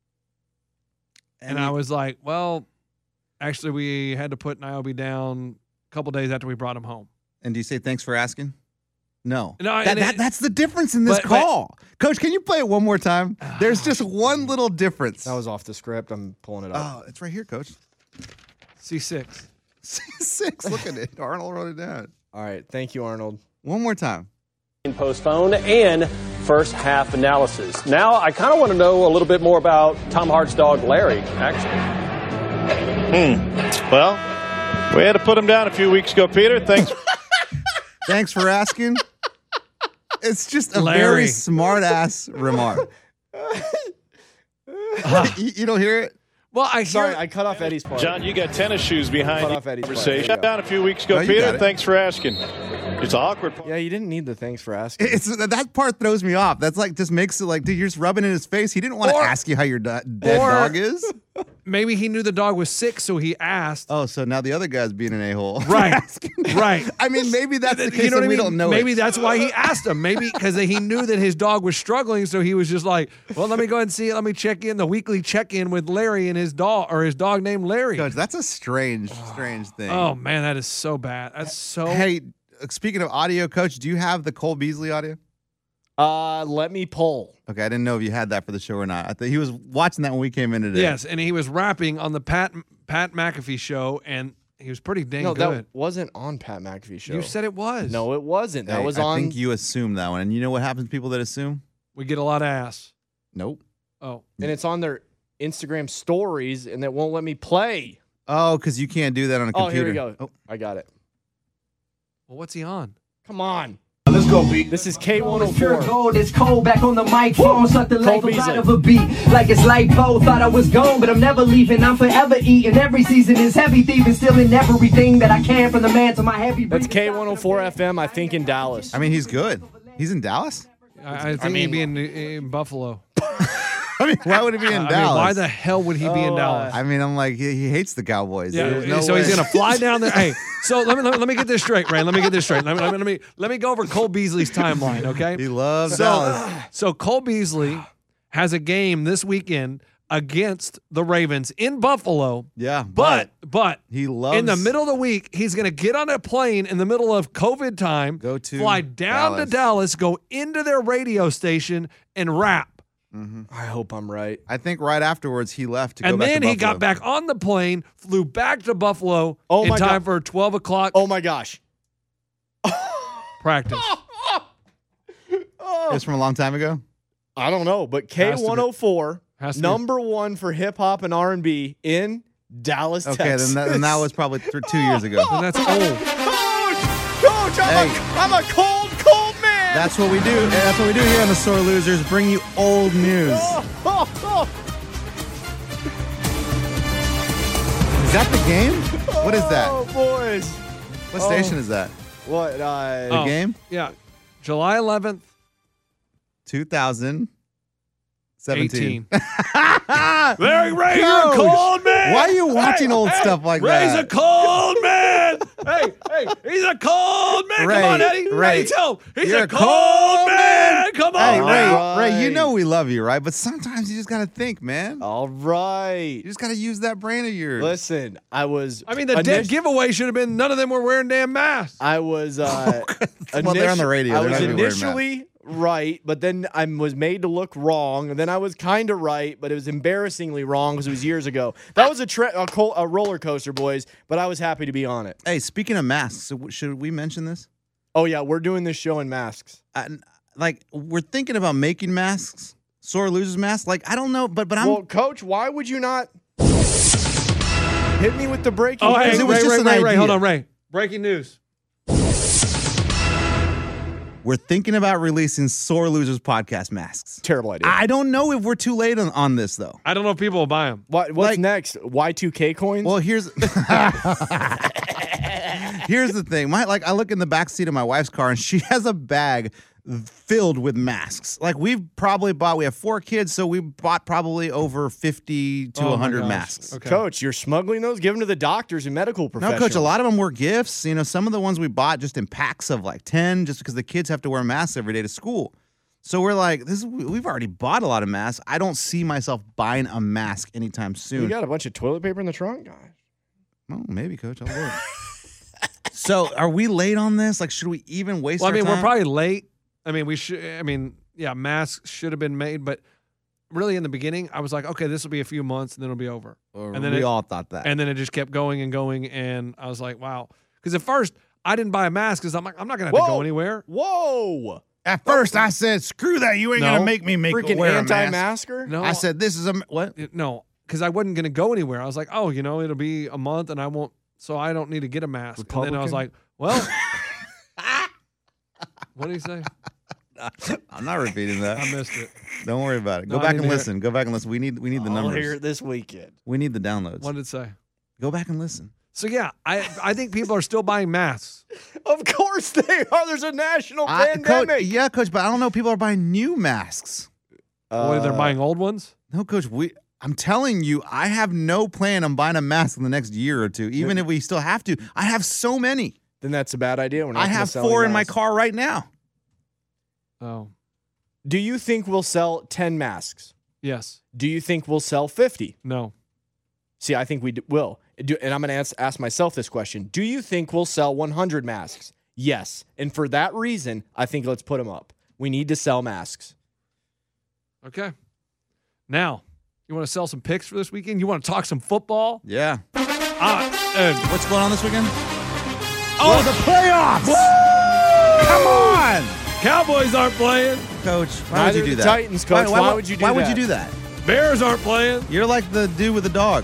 And, you- I was like, "Well, actually, we had to put Niobe down a couple days after we brought him home." And do you say thanks for asking? No. No, That- and that- it- that's the difference in this but- but- call. Coach, can you play it one more time? There's just one little difference. That was off the script. I'm pulling it up. Oh, it's right here, Coach. C six. Six. Look at it. Arnold wrote it down. All right. Thank you, Arnold. One more time. Postponed and first half analysis. Now I kind of want to know a little bit more about Tom Hart's dog Larry, actually. Hmm. Well, we had to put him down a few weeks ago, Peter. Thanks. Thanks for asking. It's just a Larry. very smart ass remark. you, you don't hear it? Well, I Sorry, hear, I cut off Eddie's part. John, you got tennis shoes behind Cut the off Eddie's part. conversation. There you go. Down a few weeks ago, No, you got Peter. it. Thanks for asking. It's awkward. Yeah, you didn't need the thanks for asking. It's that part throws me off. That's like just makes it like, dude, you're just rubbing in his face. He didn't want to Or- ask you how your do- dead or- dog is. maybe he knew the dog was sick, so he asked. Oh, so now the other guy's being an a-hole. Right, right. I mean, maybe that's the case You know what and I we mean? don't know Maybe it. that's why he asked him. Maybe because he knew that his dog was struggling, so he was just like, "Well, let me go ahead and see. Let me check in the weekly check-in with Larry and his dog, or his dog named Larry." Coach, that's a strange, strange thing. Oh man, that is so bad. That's so. Hey, speaking of audio, Coach, do you have the Cole Beasley audio? Uh, let me pull. Okay, I didn't know if you had that for the show or not. I thought he was watching that when we came in today. Yes, and he was rapping on the Pat Pat McAfee show, and he was pretty dang No, good. that wasn't on Pat McAfee show. You said it was. No, it wasn't. That Hey, was I on. think you assumed that one. And you know what happens to people that assume? We get a lot of ass. Nope. Oh, and it's on their Instagram stories, and it won't let me play. Oh, because you can't do that on a Oh, computer. here we go. Oh, I got it. well, what's he on? Come on. Let's go, B. This is K one oh It's pure four. gold, it's cold back on the microphone. Suck the life Beasley. out of a beat like it's lipo. Thought I was gone, but I'm never leaving. I'm forever eating. Every season is heavy thieving, stealing everything that I can from the man to my heavy. That's breathing. K one oh four F M, I think, in Dallas. I mean, he's good. He's in Dallas? I, I think he'd be in, in Buffalo. I mean, why would he be in I mean, Dallas? why the hell would he be in Oh, Dallas? I mean, I'm like, he, he hates the Cowboys. Yeah, There's no so way. he's gonna fly down there. Hey, so let me, let me let me get this straight, Ray. Let me get this straight. Let me let me let me, let me go over Cole Beasley's timeline, okay? He loves so, Dallas. So Cole Beasley has a game this weekend against the Ravens in Buffalo. Yeah, But but he loves in the middle of the week, he's gonna get on a plane in the middle of COVID time, Go to fly down Dallas. to Dallas, go into their radio station and rap Mm-hmm. I hope I'm right. I think right afterwards he left to go And back then to he Buffalo. got back on the plane, flew back to Buffalo Oh in my time God. for twelve o'clock Oh my gosh. practice. It's from a long time ago. I don't know, but K one oh four, Has to be. number one for hip hop and R and B in Dallas, Okay, Texas. then that, then that was probably th- two years ago. And that's old. Coach, Coach, I'm, Hey. a, I'm a cold, cold man. That's what we do. and That's what we do here on the Sore Losers. Bring you old news. Oh, oh, oh. Is that the game? What is that? Oh, boys. What oh. station is that? What? Uh, The Oh. game? Yeah. July eleventh, two thousand seventeen. eighteen. Larry Ray, you're a Coach, cold man. why are you watching Hey, old hey, stuff like Ray's that? a cold man. hey, hey, he's a cold man. Ray, Come on, Eddie. Ray, Ray, tell him. He's you're a a cold, cold man. Come on, Hey, Ray, now. Ray, you Right. know we love you, right? But sometimes you just got to think, man. All right. You just got to use that brain of yours. Listen, I was. I mean, the dead init- giveaway should have been none of them were wearing damn masks. I was. Uh, Well, they're on the initi- radio. I They're was not gonna be wearing initially right, but then I was made to look wrong, and then I was kind of right, but it was embarrassingly wrong because it was years ago. That was a, tre- a, col- a roller coaster, boys, but I was happy to be on it. Hey, speaking of masks, so w- should we mention this? Oh yeah, we're doing this show in masks. Uh, like, we're thinking about making masks, Sore Losers masks. Like, I don't know, but but I'm. Well, Coach, why would you not hit me with the breaking? Oh, hey, news? it was Ray, just Ray, an Ray, Ray, hold idea. on, Ray. Breaking news. We're thinking about releasing Sore Losers podcast masks. Terrible idea. I don't know if we're too late on, on this, though. I don't know if people will buy them. what, what's like- next? Y two K coins? Well, here's here's the thing. My like, I look in the back seat of my wife's car, and she has a bag filled with masks. Like, we've probably bought. We have four kids, so we bought probably over fifty to Oh, my one hundred gosh. masks. Okay. Coach, you're smuggling those? Give them to the doctors and medical No, professionals. Coach, a lot of them were gifts. You know, some of the ones we bought just in packs of like ten, just because the kids have to wear masks every day to school. So we're like, this is, we've already bought a lot of masks. I don't see myself buying a mask anytime soon. You got a bunch of toilet paper in the trunk, guys. Oh, maybe, Coach. I'll look. So, are we late on this? Like, should we even waste Well, I our mean, time? we're probably late. I mean, we should. I mean, yeah, masks should have been made, but really, in the beginning, I was like, okay, this will be a few months, and then it'll be over. Or and then we it- all thought that. And then it just kept going and going, and I was like, wow. Because at first, I didn't buy a mask because I'm like, I'm not gonna have to Whoa. go anywhere. Whoa! At first, I said, screw that. You ain't No. going to make me make Freaking wear a mask. anti-masker? No, I said, this is a, what? it- no, because I wasn't gonna go anywhere. I was like, oh, you know, it'll be a month, and I won't, so I don't need to get a mask. And then I was like, Republican? well, what did he say? I'm not repeating that. I missed it. Don't worry about it. Go No, I back didn't and hear it. listen. Go back and listen. We need we need the I'll numbers. hear it this weekend. We need the downloads. What did it say? Go back and listen. So yeah, I I think people are still buying masks. Of course they are. There's a national I- pandemic. Coach, yeah, Coach, but I don't know. People are buying new masks. Or they're Uh, buying old ones. No, Coach, we. I'm telling you, I have no plan on buying a mask in the next year or two, even if we still have to. I have so many. Then that's a bad idea. We're not I gonna have sell four any in my masks. car right now. Oh, Do you think we'll sell ten masks? yes. Do you think we'll sell fifty? No. See, I think we d- will. Do, and I'm going to ask, ask myself this question. Do you think we'll sell one hundred masks? Yes. And for that reason, I think let's put them up. We need to sell masks. Okay. Now, you want to sell some picks for this weekend? You want to talk some football? Yeah. Ah, uh, What's going on this weekend? Oh, the playoffs! Come on! Cowboys aren't playing. Coach, why Neither would you do the that? Titans, Coach. Why would you do Why would that? you do that? Bears aren't playing. You're like the dude with the dog.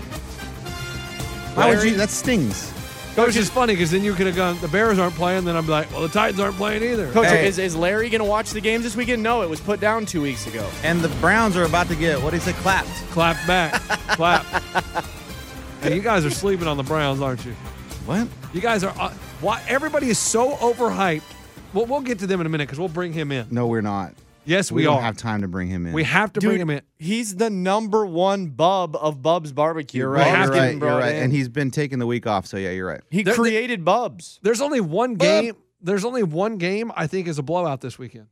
Why would Larry? you? That stings. Coach, it's funny because then you could have gone, the Bears aren't playing. Then I'd be like, well, the Titans aren't playing either. Coach, Hey. is, is Larry going to watch the games this weekend? No, it was put down two weeks ago. And the Browns are about to get, what do you say, clapped. Clap back. Clap. Hey, you guys are sleeping on the Browns, aren't you? What? You guys are. Uh, why everybody is so overhyped. Well, we'll get to them in a minute because we'll bring him in. No, we're not. Yes, we, We, don't are. have time to bring him in. we have to Dude, bring him in. he's the number one bub of Bub's Barbecue. You're We right. have You're to get right. him You're brought right. in. And he's been taking the week off, so yeah, you're right. he There- created Bubs. There's only one game. There's only one game I think is a blowout this weekend.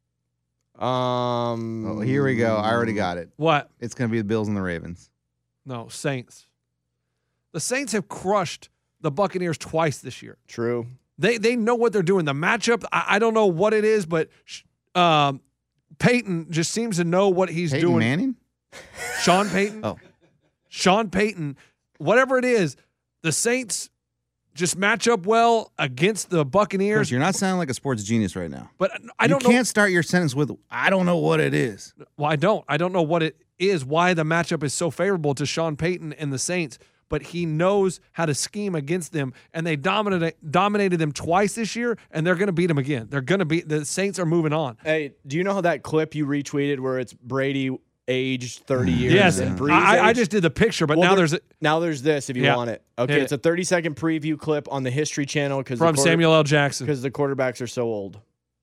Um, Oh, here we go. I already got it. What? It's going to be the Bills and the Ravens. No, Saints. The Saints have crushed the Buccaneers twice this year. True. They they know what they're doing. The matchup, I, I don't know what it is, but sh- um, Payton just seems to know what he's Peyton doing. Manning? Sean Payton. Oh. Sean Payton. Whatever it is, the Saints just match up well against the Buccaneers. Coach, you're not sounding like a sports genius right now. But I don't you know. can't start your sentence with, I don't know what it is. Well, I don't. I don't know what it is, why the matchup is so favorable to Sean Payton and the Saints, but he knows how to scheme against them, and they dominated dominated them twice this year, and they're going to beat them again. They're going to beat – the Saints are moving on. Hey, do you know how that clip you retweeted where it's Brady aged thirty years? Yes, and Brees I, I aged- just did the picture, but Well, now there- there's – Now there's this if you Yeah. want it. Okay, Hit it's it. a thirty second preview clip on the History Channel because from Samuel L. Jackson. because the quarterbacks are so old.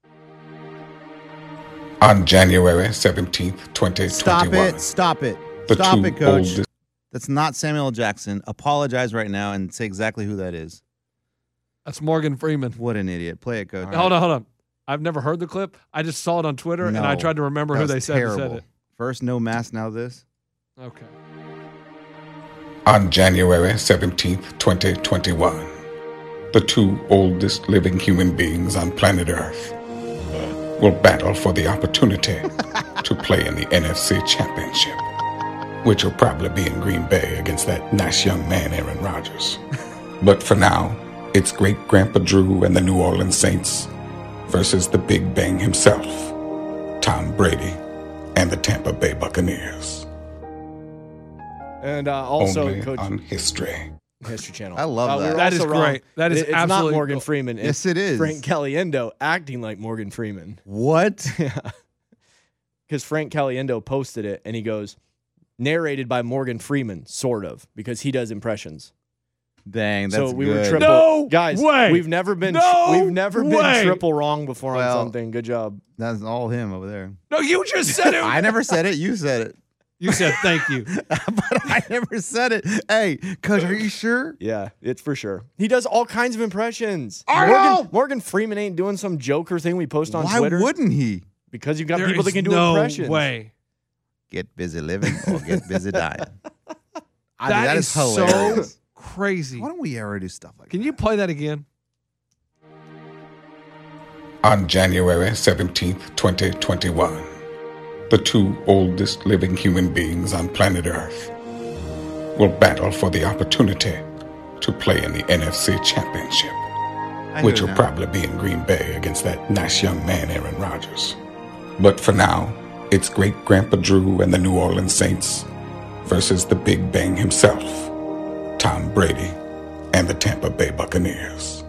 On January seventeenth, twenty Stop twenty-one, it. Stop it. the Stop two it, Coach. oldest That's not Samuel L. Jackson. Apologize right now and say exactly who that is. That's Morgan Freeman. What an idiot. Play it, Coach. Hold on, hold on. I've never heard the clip. I just saw it on Twitter, and I No, tried to remember that who was they said who terrible. said it. First, no mask, now this. Okay. On January seventeenth, twenty twenty-one, the two oldest living human beings on planet Earth will battle for the opportunity to play in the N F C Championship, which will probably be in Green Bay against that nice young man, Aaron Rodgers. But for now, it's great-grandpa Drew and the New Orleans Saints versus the Big Bang himself, Tom Brady and the Tampa Bay Buccaneers. And uh, also, Only Coach on History. History Channel. I love Uh, we that. were That is also wrong. great. That is It- it's absolutely not Morgan cool. Freeman. It's Yes, it is. Frank Caliendo acting like Morgan Freeman. What? Because Frank Caliendo posted it and he goes, narrated by Morgan Freeman, sort of, because he does impressions. Dang, that's so we good. were triple. No guys, way. we've never been No we've never way. been triple wrong before Well, on something. Good job. That's all him over there. No, you just said it. I never said it. You said it. You said thank you. But I never said it. Hey, Coach, are you sure? Yeah, it's for sure. He does all kinds of impressions. Arnold! Morgan, Morgan Freeman ain't doing some Joker thing we post on Why Twitter. wouldn't he? Because you've got There people that is can do no impressions. way. Get busy living or get busy dying. I mean, That that is is hilarious. so crazy. Why don't we ever do stuff like Can that? you play that again? On January seventeenth, twenty twenty-one, the two oldest living human beings on planet Earth will battle for the opportunity to play in the N F C Championship, I which knew will that. probably be in Green Bay against that nice young man, Aaron Rodgers. But for now, it's great-grandpa Drew and the New Orleans Saints versus the Big Bang himself, Tom Brady and the Tampa Bay Buccaneers.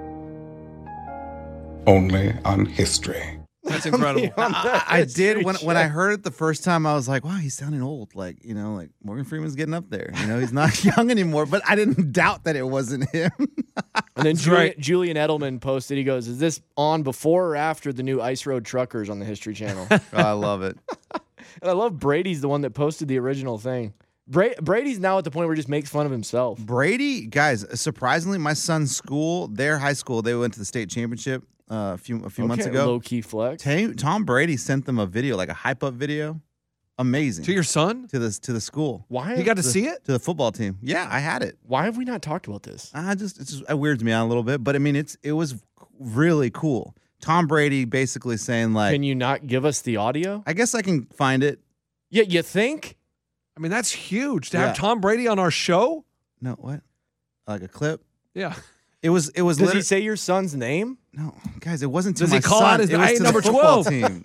Only on History. That's incredible. I, I did when when I heard it the first time. I was like, "Wow, he's sounding old." Like you know, like Morgan Freeman's getting up there. You know, he's not young anymore. But I didn't doubt that it wasn't him. And then Julian, right. Julian Edelman posted, he goes, is this on before or after the new Ice Road Truckers on the History Channel? Oh, I love it. And I love Brady's the one that posted the original thing. Bra- Brady's now at the point where he just makes fun of himself. Brady, guys, surprisingly, my son's school, their high school, they went to the state championship uh, a few a few months Okay, ago. low-key flex. Tam- Tom Brady sent them a video, like a hype up video. Amazing. To your son? to the to the school. Why, You got to To- see it? To the football team. Yeah, I had it. why have we not talked about this? I just it's just it weirds me out a little bit, but I mean it's it was really cool. Tom Brady basically saying like, Can you not give us the audio? I guess I can find it. Yeah, you think? I mean, that's huge. To Yeah. have Tom Brady on our show? No, what? Like a clip. Yeah. It was it was Does he literally say your son's name? no, guys. It wasn't to Does my he call son. out his- it was I ain't to number the football twelve? team.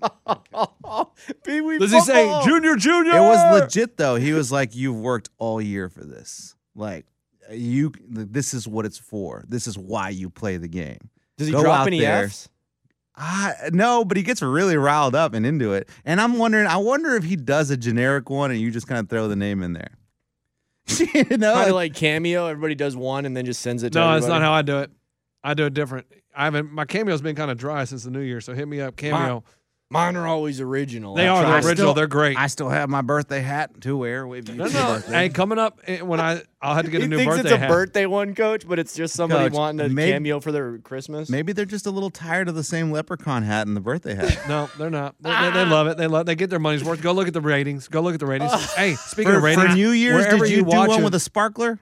Pee Wee Does he say, Junior, Junior? It was legit though. He was like, "You've worked all year for this. Like, you. This is what it's for. This is why you play the game." Does he Go drop out any there. Fs? Ah, no, but he gets really riled up and into it. And I'm wondering, I wonder if he does a generic one and you just kind of throw the name in there. you know, Kind of like Cameo. Everybody does one and then just sends it to No, everybody. that's not how I do it. I do it different. I haven't. My Cameo's been kind of dry since the new year, so hit me up, Cameo. Mine are always original. They I are. try They're to- original. still- They're great. I still have my birthday hat to wear. With you no, for your no. birthday. Hey, coming up eh, when I, I'll have to get He a new thinks birthday it's a hat. birthday one, Coach, but it's just somebody Coach, wanting a maybe- cameo for their Christmas. Maybe they're just a little tired of the same leprechaun hat and the birthday hat. No, they're not. They, they, they love it. They love. They get their money's worth. Go look at the ratings. Go look at the ratings. hey, speaking for, of ratings, for New Year's, wherever did you, do watch one it- with a sparkler?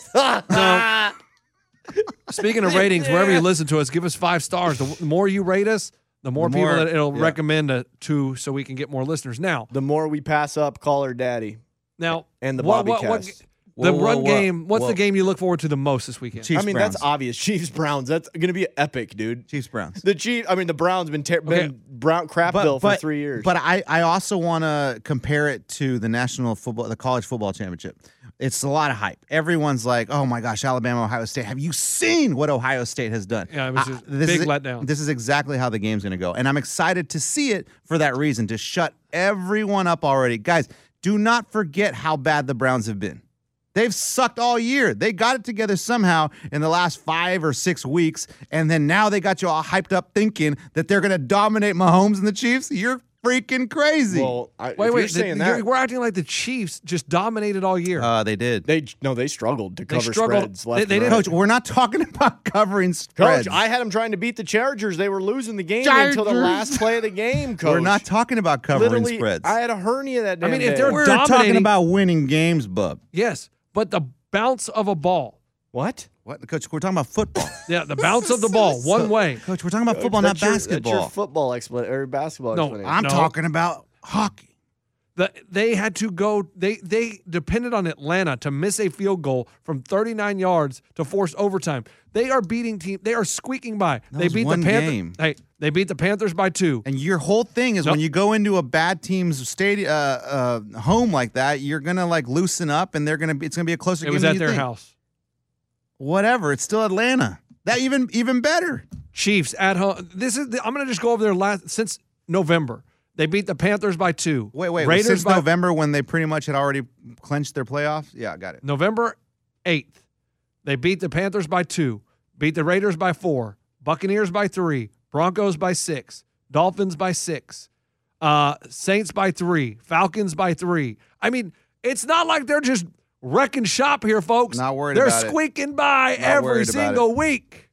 No. Speaking of ratings, wherever you listen to us, give us five stars. The more you rate us, the more The people more- that it'll yeah. recommend uh, to, so we can get more listeners. Now, The more we pass up, call her daddy. now, And the what, Bobby what, what, cast. the Whoa, whoa, run whoa, game. What's whoa. the game you look forward to the most this weekend? Chiefs I mean, Browns. that's obvious. Chiefs Browns. That's going to be epic, dude. Chiefs Browns. The Chiefs. I mean, the Browns been ter- Okay. been Brown Crapville for three years. But I, I also want to compare it to the national football, the college football championship. It's a lot of hype. Everyone's like, "Oh my gosh, Alabama, Ohio State! Have you seen what Ohio State has done?" Yeah, it was I- just this big is, letdown. This is exactly how the game's going to go, and I'm excited to see it for that reason, to shut everyone up already, guys. Do not forget how bad the Browns have been. They've sucked all year. They got it together somehow in the last five or six weeks, and then now they got you all hyped up thinking that they're going to dominate Mahomes and the Chiefs. You're freaking crazy. well, I, Wait, if wait. you're saying the- that, we're acting like the Chiefs just dominated all year. uh, they did. they no, they struggled to They cover struggled. spreads. Left They- they and didn't- right. Coach, we're not talking about covering spreads. Coach, I had them trying to beat the Chargers. They were losing the game Chargers. until the last play of the game. Coach, We're not talking about covering literally. spreads. I had a hernia that day. I mean, if they're we're talking dominating- about winning games, bub. yes, but the bounce of a ball. what? What, Coach? We're talking about football. Yeah, the bounce of the ball, one way. Coach, we're talking about football, not That's your- basketball. That's your football explanation or basketball No, explanation. I'm No. talking about hockey. The, they had to go. They they depended on Atlanta to miss a field goal from thirty-nine yards to force overtime. They are beating team. They are squeaking by. That they was beat one the Panthers. game. Hey, they beat the Panthers by two. And your whole thing is Nope. when you go into a bad team's stadium, uh, uh, home like that, you're gonna like loosen up, and they're gonna be. It's gonna be a closer It game. was than at you their think. house. Whatever. It's still Atlanta. That even even better. Chiefs at home. This is. The, I'm going to just go over their last since November. They beat the Panthers by two. Wait, wait. Raiders since by November, when they pretty much had already clinched their playoffs. Yeah, I got it. November eighth. They beat the Panthers by two. Beat the Raiders by four. Buccaneers by three. Broncos by six. Dolphins by six. Uh, Saints by three. Falcons by three. I mean, it's not like they're just wrecking shop here, folks. Not worried They're about it. squeaking by Not every worried about single week.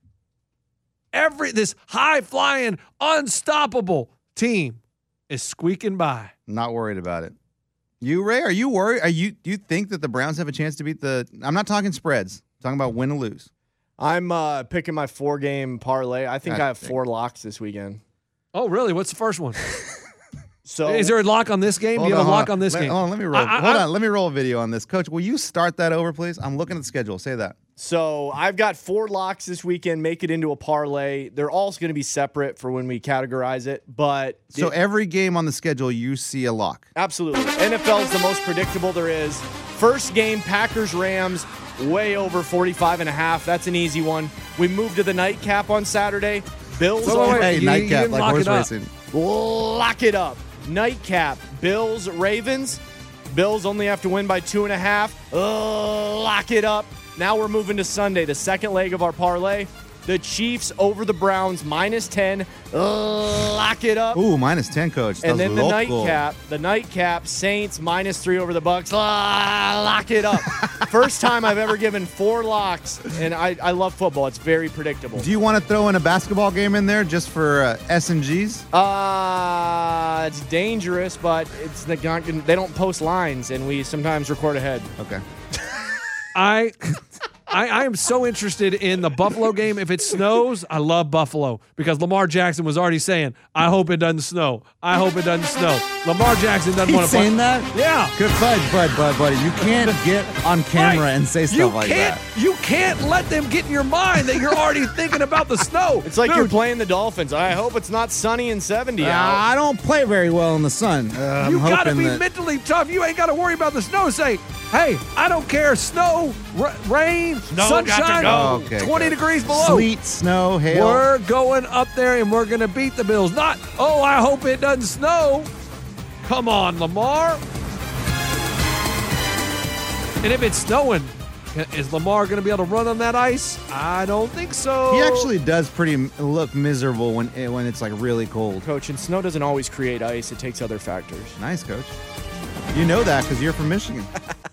Every this high flying, unstoppable team is squeaking by. Not worried about it. You, Ray, are you worried? Are you? Do you think that the Browns have a chance to beat the? I'm not talking spreads. I'm talking about win or lose. I'm uh, picking my four game parlay. I think God I have dang. four locks this weekend. Oh, really? What's the first one? So Is there a lock on this game? Do you have a hold lock on this let, game? Hold on, let me roll. I- I- hold I- on, let me roll a video on this, Coach. Will you start that over, please? I'm looking at the schedule. Say that. So I've got four locks this weekend. Make it into a parlay. They're all going to be separate for when we categorize it, but So it- every game on the schedule, you see a lock. absolutely. N F L is the most predictable there is. First game, Packers Rams, way over forty-five and a half. That's an easy one. We moved to the nightcap on Saturday. Bills Wait, wait, over. wait. Hey, you- you nightcap, didn't like lock horse it up. racing. Lock it up. Nightcap. Bills, Ravens. Bills only have to win by two and a half. Uh, lock it up. Now we're moving to Sunday, the second leg of our parlay. The Chiefs over the Browns, minus ten. Uh, lock it up. Ooh, minus ten, Coach. And That's then the local. nightcap, the nightcap, Saints minus three over the Bucks. Ah, lock it up. First time I've ever given four locks, and I, I love football. It's very predictable. Do you want to throw in a basketball game in there just for uh, S and Gs? Uh, it's dangerous, but it's the, they don't post lines, and we sometimes record ahead. Okay. I, I I am so interested in the Buffalo game. If it snows, I love Buffalo because Lamar Jackson was already saying, "I hope it doesn't snow. I hope it doesn't snow." Lamar Jackson doesn't want He's to play. saying that? Yeah. Good bud, bud, bud, buddy. You can't get on camera Right. and say stuff you like can't, that. You can't let them get in your mind that you're already thinking about the snow. It's like Dude, you're playing the Dolphins. I hope it's not sunny and seventy Uh, out. I don't play very well in the sun. Uh, You I'm got to hoping be that- mentally tough. You ain't got to worry about the snow. Say, hey, I don't care. Snow, r- rain, got to sunshine, go. Oh, okay, twenty okay. degrees below. Sleet, snow, hail. We're going up there and we're going to beat the Bills. Not, oh, I hope it doesn't snow. Come on, Lamar. And if it's snowing, is Lamar going to be able to run on that ice? I don't think so. He actually does pretty m- look miserable when eh, when it's like really cold. Coach, and snow doesn't always create ice. It takes other factors. Nice, Coach. You know that because you're from Michigan.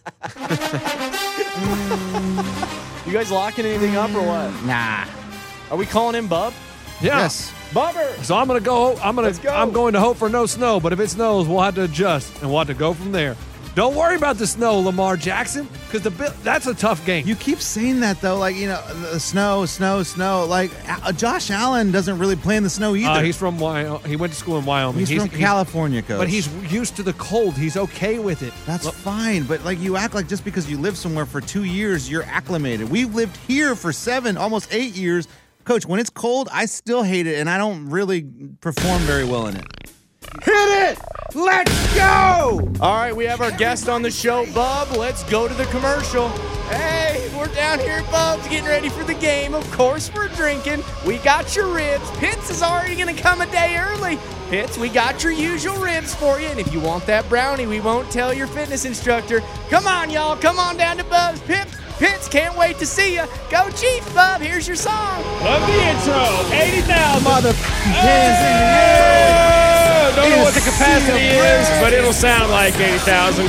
You guys locking anything up or what? Nah. Are we calling him Bub? Yeah. Yes. Bubber! So I'm gonna go. I'm gonna. Let's go. I'm going to hope for no snow. But if it snows, we'll have to adjust and we'll have to go from there. Don't worry about the snow, Lamar Jackson, because the Bill, that's a tough game. You keep saying that though, like you know, the snow, snow, snow. Like uh, Josh Allen doesn't really play in the snow either. Uh, he's from Wyoming. He went to school in Wyoming. He's, from California, coach. But he's used to the cold. He's okay with it. That's Look, fine, but like you act like just because you live somewhere for two years, you're acclimated. We've lived here for seven, almost eight years. Coach, when it's cold, I still hate it, and I don't really perform very well in it. Hit it! Let's go! All right, we have our guest on the show, Bub. Let's go to the commercial. Hey, we're down here at Bub's getting ready for the game. Of course, we're drinking. We got your ribs. Pitts is already going to come a day early. Pitts, we got your usual ribs for you. And if you want that brownie, we won't tell your fitness instructor. Come on, y'all. Come on down to Bub's. Pips, Pitts, can't wait to see you. Go Chiefs, Bub. Here's your song. Love the intro. eighty thousand. Mother Oh, don't know what the capacity is, but it'll sound like eighty thousand.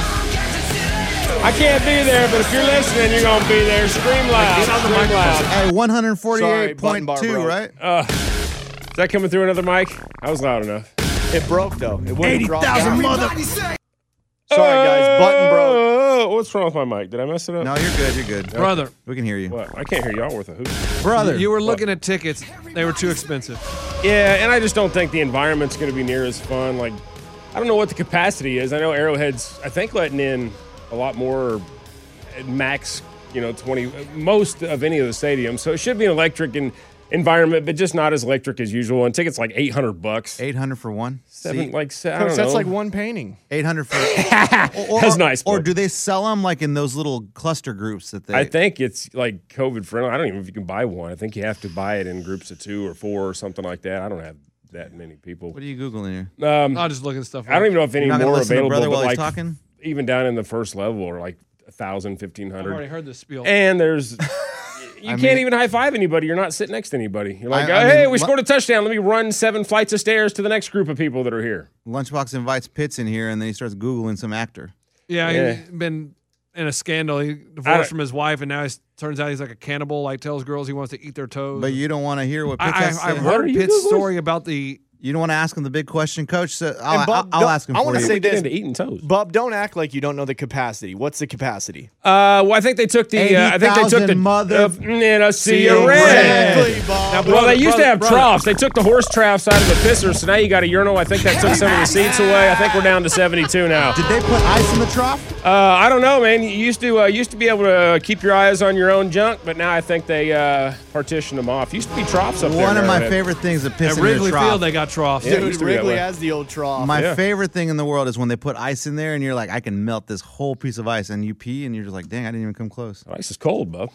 I can't be there, but if you're listening, you're going to be there. Scream loud. Scream loud. Hey, one forty-eight point two, right? Uh, is that coming through another mic? I was loud enough. It broke, though. It eighty thousand mother. Sorry, guys. Button broke. Oh, what's wrong with my mic? Did I mess it up? No, you're good. You're good. Brother. We can hear you. What? I can't hear y'all worth a hoot. Brother. You were looking at tickets. They were too expensive. Yeah, and I just don't think the environment's going to be near as fun. Like, I don't know what the capacity is. I know Arrowhead's, I think, letting in a lot more at max, you know, twenty, most of any of the stadiums. So it should be an electric and environment, but just not as electric as usual. And tickets like eight hundred bucks. eight hundred for one? Seven, seat? like, I Coach, don't know. that's like one painting. eight hundred for or, That's nice, Or bro. do they sell them like in those little cluster groups that they I think it's like COVID friendly. I don't even know if you can buy one. I think you have to buy it in groups of two or four or something like that. I don't have that many people. What are you Googling here? Um, I'll just look at stuff. I don't even know if any You're not gonna more listen to available, brother but while he's like talking? even down in the first level or like one thousand, fifteen I've hundred. already heard this spiel. And there's, you I can't mean- even high five anybody. You're not sitting next to anybody. You're like, I- I oh, hey, mean, we lu- scored a touchdown. Let me run seven flights of stairs to the next group of people that are here. Lunchbox invites Pitts in here, and then he starts Googling some actor. yeah, Yeah. he's been in a scandal. He I don't- divorced from his wife, and now he turns out he's like a cannibal. Like tells girls he wants to eat their toes. But you don't want to hear what Pitts I, has to I, I've say. What are heard you Pitt's Googling? story about the. You don't want to ask him the big question, Coach? So I'll, And Bub, I'll, I'll don't- ask him I for wanna you. say We get this. into eating toes. Bub, don't act like you don't know the capacity. What's the capacity? Uh, well, I think they took the. Uh, I think they took the. eighty thousand mother- Uh, and I see you See you red. Exactly, Bub. Now, Well, brother, they used brother, to have brother. troughs. They took the horse troughs out of the pisser, so now you got a urinal. I think that took some of the seats away. I think we're down to seventy-two now. Did they put ice in the trough? Uh, I don't know, man. You used to uh, used to be able to keep your eyes on your own junk, but now I think they uh, partitioned them off. Used to be troughs up there. One of my Arrowhead. favorite things to piss At in your Wrigley trough. Field, they got troughs. Yeah, it Dude, used to be that Wrigley way. has the old trough. My Yeah. favorite thing in the world is when they put ice in there and you're like, I can melt this whole piece of ice, and you pee and you're just like, dang, I didn't even come close. Ice is cold, bub.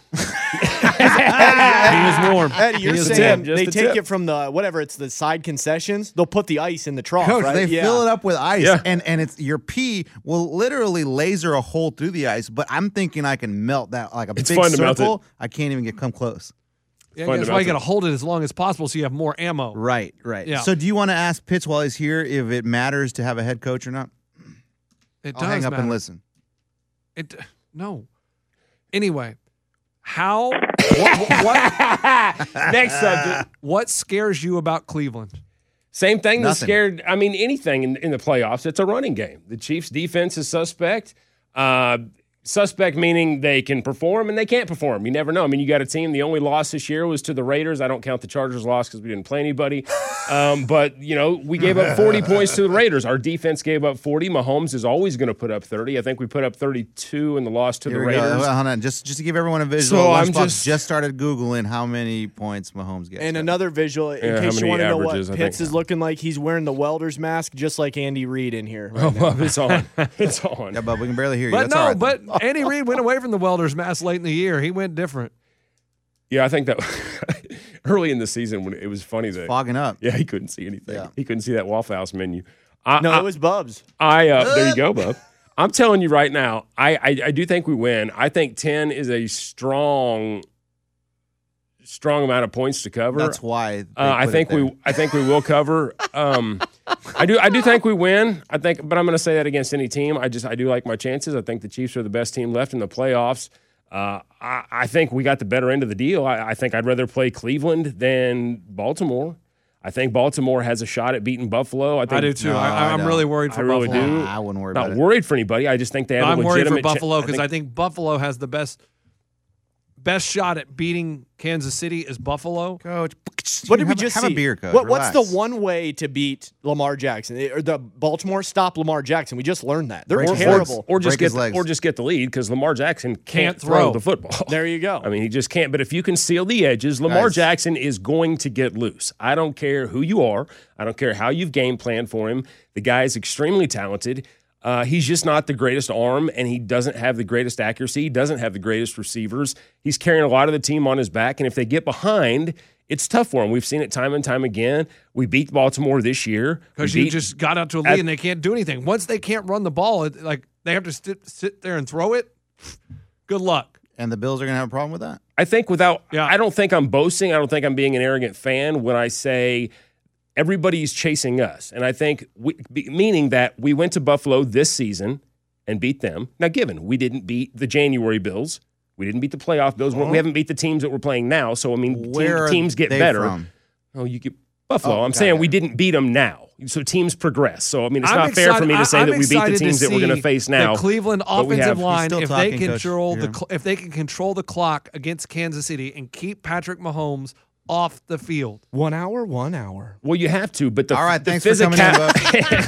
He was warm. Eddie, you're He was saying tip, just they a take tip. it from the whatever it's the side concessions. They'll put the ice in the trough, Coach, right? they yeah. fill it up with ice, Yeah. and, and it's your pee will literally laser a hole through the ice. But I'm thinking I can melt that like a It's big fun to melt circle. I can't even get come close. Yeah, fun that's to why you melt got to hold it as long as possible so you have more ammo. Right, right. Yeah. So do you want to ask Pitts while he's here if it matters to have a head coach or not? It I'll does hang up matter. and listen. It no. Anyway, how what, what Next subject. what scares you about Cleveland? Same thing that Nothing. scared, I mean, anything in, in the playoffs. It's a running game. The Chiefs' defense is suspect. Uh, suspect meaning they can perform and they can't perform. You never know. I mean, you got a team. The only loss this year was to the Raiders. I don't count the Chargers loss because we didn't play anybody. Um, but, you know, we gave up forty points to the Raiders. Our defense gave up forty. Mahomes is always going to put up thirty. I think we put up thirty-two in the loss to Here the we go. Raiders. Hold on. Just, just to give everyone a visual, So I'm Lunchbox just- just started Googling how many points Mahomes gets. And right? another visual, in Yeah, how case you many want to know what averages, I Pitts think. is looking like, he's wearing the welder's mask, just like Andy Reid in here. Right Oh, now. Bub, it's on. It's on. Yeah, but we can barely hear you. But That's no, all right, but though. Andy Reid went away from the welder's mask late in the year. He went different. Yeah, I think that early in the season when it was funny that fogging up. yeah, he couldn't see anything. Yeah. He couldn't see that Waffle House menu. I, No, I, it was Bubs. I uh, there you go, bub. I'm telling you right now, I, I I do think we win. I think ten is a strong, strong amount of points to cover. That's why. they Uh, I put it think there. we I think we will cover. Um, I do I do think we win. I think, but I'm going to say that against any team. I just I do like my chances. I think the Chiefs are the best team left in the playoffs. Uh, I, I think we got the better end of the deal. I, I think I'd rather play Cleveland than Baltimore. I think Baltimore has a shot at beating Buffalo. I, think, I do too. No, I, I I'm don't. really worried for I really Buffalo. do. Nah, I wouldn't worry Not about it. worried for anybody. I just think they have I'm a worried for legitimate Buffalo cha- because I think Buffalo has the best best shot at beating Kansas City is Buffalo. Coach, What did we have, just have see? a beer, Coach. What, what's Relax. the one way to beat Lamar Jackson? Or the Baltimore stop Lamar Jackson. We just learned that. They're Break his terrible. legs. or just Break his get legs. or just get the lead because Lamar Jackson can't, Can't throw. throw. the football. There you go. I mean, he just can't. But if you can seal the edges, Lamar Guys. Jackson is going to get loose. I don't care who you are. I don't care how you've game planned for him. The guy is extremely talented. Uh, he's just not the greatest arm, and he doesn't have the greatest accuracy. He doesn't have the greatest receivers. He's carrying a lot of the team on his back, and if they get behind, it's tough for him. We've seen it time and time again. We beat Baltimore this year. Because We you beat- just got out to a lead at- and they can't do anything. Once they can't run the ball, it, like they have to sit, sit there and throw it. Good luck. And the Bills are going to have a problem with that? I think without, Yeah. I don't think I'm boasting. I don't think I'm being an arrogant fan when I say everybody's chasing us. And I think, we, be- meaning that we went to Buffalo this season and beat them. Now, given we didn't beat the January Bills, we didn't beat the playoff Bills, we haven't beat the teams that we're playing now. So, I mean, Where team, are teams get they better. from? Oh, you get Buffalo. Oh, I'm got saying it. we didn't beat them now. So teams progress. So, I mean, it's I'm not fair for excited- me to say I- that I'm we beat the excited teams to that we're going to see face now. The Cleveland but we offensive have- line, still if talking, they Coach. control the You're- cl- if they can control the clock against Kansas City and keep Patrick Mahomes off the field. one hour, one hour. Well, you have to, but the All right, the thanks for coming in, physica-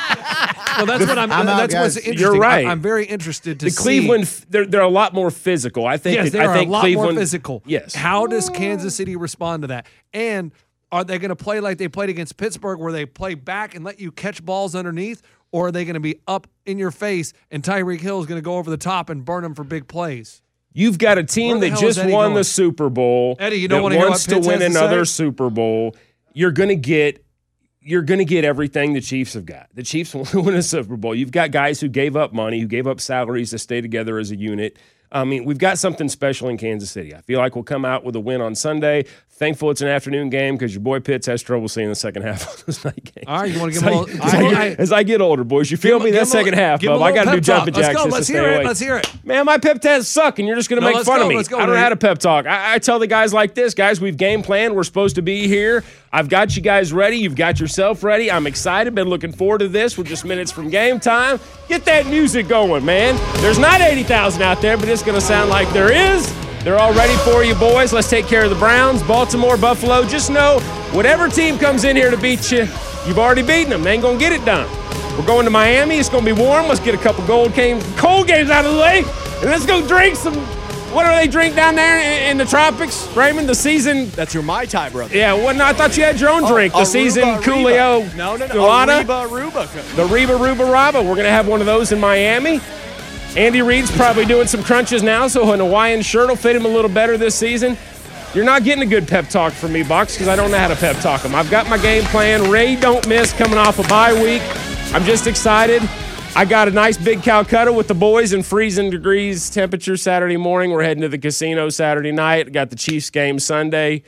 Bub. Well, that's what I'm. I'm out, that's what's guys. interesting. You're right. I, am very interested to the see. Cleveland, they're, they're a lot more physical. I think. Yes, that, they I are think a lot Cleveland, more physical. Yes. How does Kansas City respond to that? And are they going to play like they played against Pittsburgh, where they play back and let you catch balls underneath, or are they going to be up in your face and Tyreek Hill is going to go over the top and burn them for big plays? You've got a team Where the that hell is just Eddie won going? the Super Bowl. Eddie, you don't that wanna hear wants what Pitts to win has to another say? Super Bowl. You're going to get. You're going to get everything the Chiefs have got. The Chiefs want to win a Super Bowl. You've got guys who gave up money, who gave up salaries to stay together as a unit. I mean, we've got something special in Kansas City. I feel like we'll come out with a win on Sunday. Thankful it's an afternoon game because your boy Pitts has trouble seeing the second half of those night games. All right, you want to give So him a as, I, little? get, as I get older, boys, you feel Give me? him- That give him a- second half, give him Bub. a I got to little do pep talk. jumping Let's jacks go. just Let's to hear stay it. awake. Let's hear it. Man, my pep talks suck, and you're just going to No, make let's fun go. of me. Let's go, I don't know Ray. how to pep talk. I, I tell the guys like this, guys, we've game planned. We're supposed to be here. I've got you guys ready. You've got yourself ready. I'm excited. Been looking forward to this. We're just minutes from game time. Get that music going, man. There's not eighty thousand out there, but it's going to sound like there is. They're all ready for you, boys. Let's take care of the Browns, Baltimore, Buffalo. Just know, whatever team comes in here to beat you, you've already beaten them. They ain't going to get it done. We're going to Miami. It's going to be warm. Let's get a couple gold games, cold games out of the way, and let's go drink some. What do they drink down there in, in the tropics, Raymond? The season. That's your Mai Tai, brother. Yeah, well, no, I thought you had your own drink. The Aruba, season Aruba. Coolio. No, no, no. Colada. Aruba, Aruba. The Reba Ruba Raba. We're going to have one of those in Miami. Andy Reid's probably doing some crunches now, so an Hawaiian shirt will fit him a little better this season. You're not getting a good pep talk from me, Box, because I don't know how to pep talk him. I've got my game plan. Ray don't miss coming off a bye week. I'm just excited. I got a nice big Calcutta with the boys in freezing degrees temperature Saturday morning. We're heading to the casino Saturday night. Got the Chiefs game Sunday.